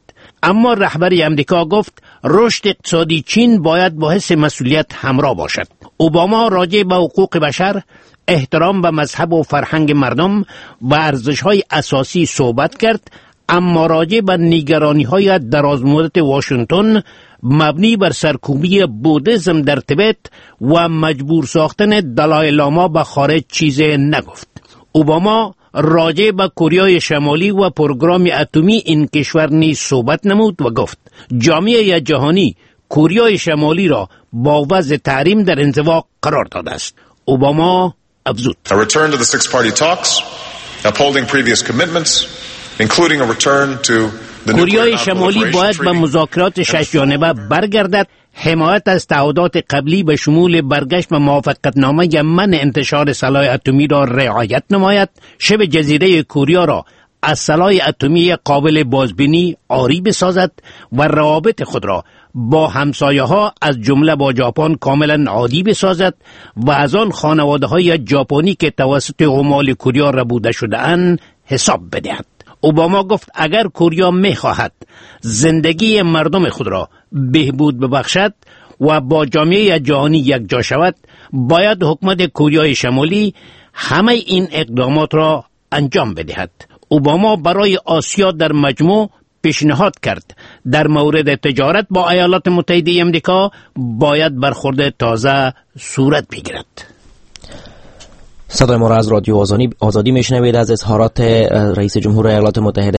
اما رهبر امریکا گفت رشد اقتصادی چین باید با حس مسئولیت همراه باشد. اوباما راجع به حقوق بشر، احترام به مذهب و فرهنگ مردم و ارزش‌های اساسی صحبت کرد، اما راجع به نگرانی‌های درازمدت واشنگتن مبنی بر سرکوبی بودیسم در تبت و مجبور ساختن دلای لاما به خارج چیزی نگفت. اوباما راجع به کره شمالی و پروگرام اتمی این کشور نیز صحبت نمود و گفت جامعه جهانی کره شمالی را با وضع تحریم در انزوا قرار داده است. اوباما افزود: A return to the six-party talks, upholding previous commitments, including a return to the کره شمالی باید به مذاکرات شش جانبه برگردد، حمایت از تعهدات قبلی به شمول برگشت به موافقتنامه منع انتشار سلاح اتمی را رعایت نماید، شبه جزیره کره را از سلاح اتمی قابل بازبینی عاری بسازد و روابط خود را با همسایه ها از جمله با ژاپن کاملا عادی بسازد و از آن خانواده های ژاپنی که توسط عمال کره ربوده شده اند حساب بدهد. اوباما گفت اگر کره می خواهد زندگی مردم خود را بهبود ببخشد و با جامعه جهانی یک جا شود، باید حکومت کره شمالی همه این اقدامات را انجام بدهد. اوباما برای آسیا در مجموع پیشنهاد کرد در مورد تجارت با ایالات متحده آمریکا باید برخورد تازه صورت بگیرد. صدای ما را از رادیو آزادی آزادی میشنوید. از اظهارات رئیس جمهور ایالات متحده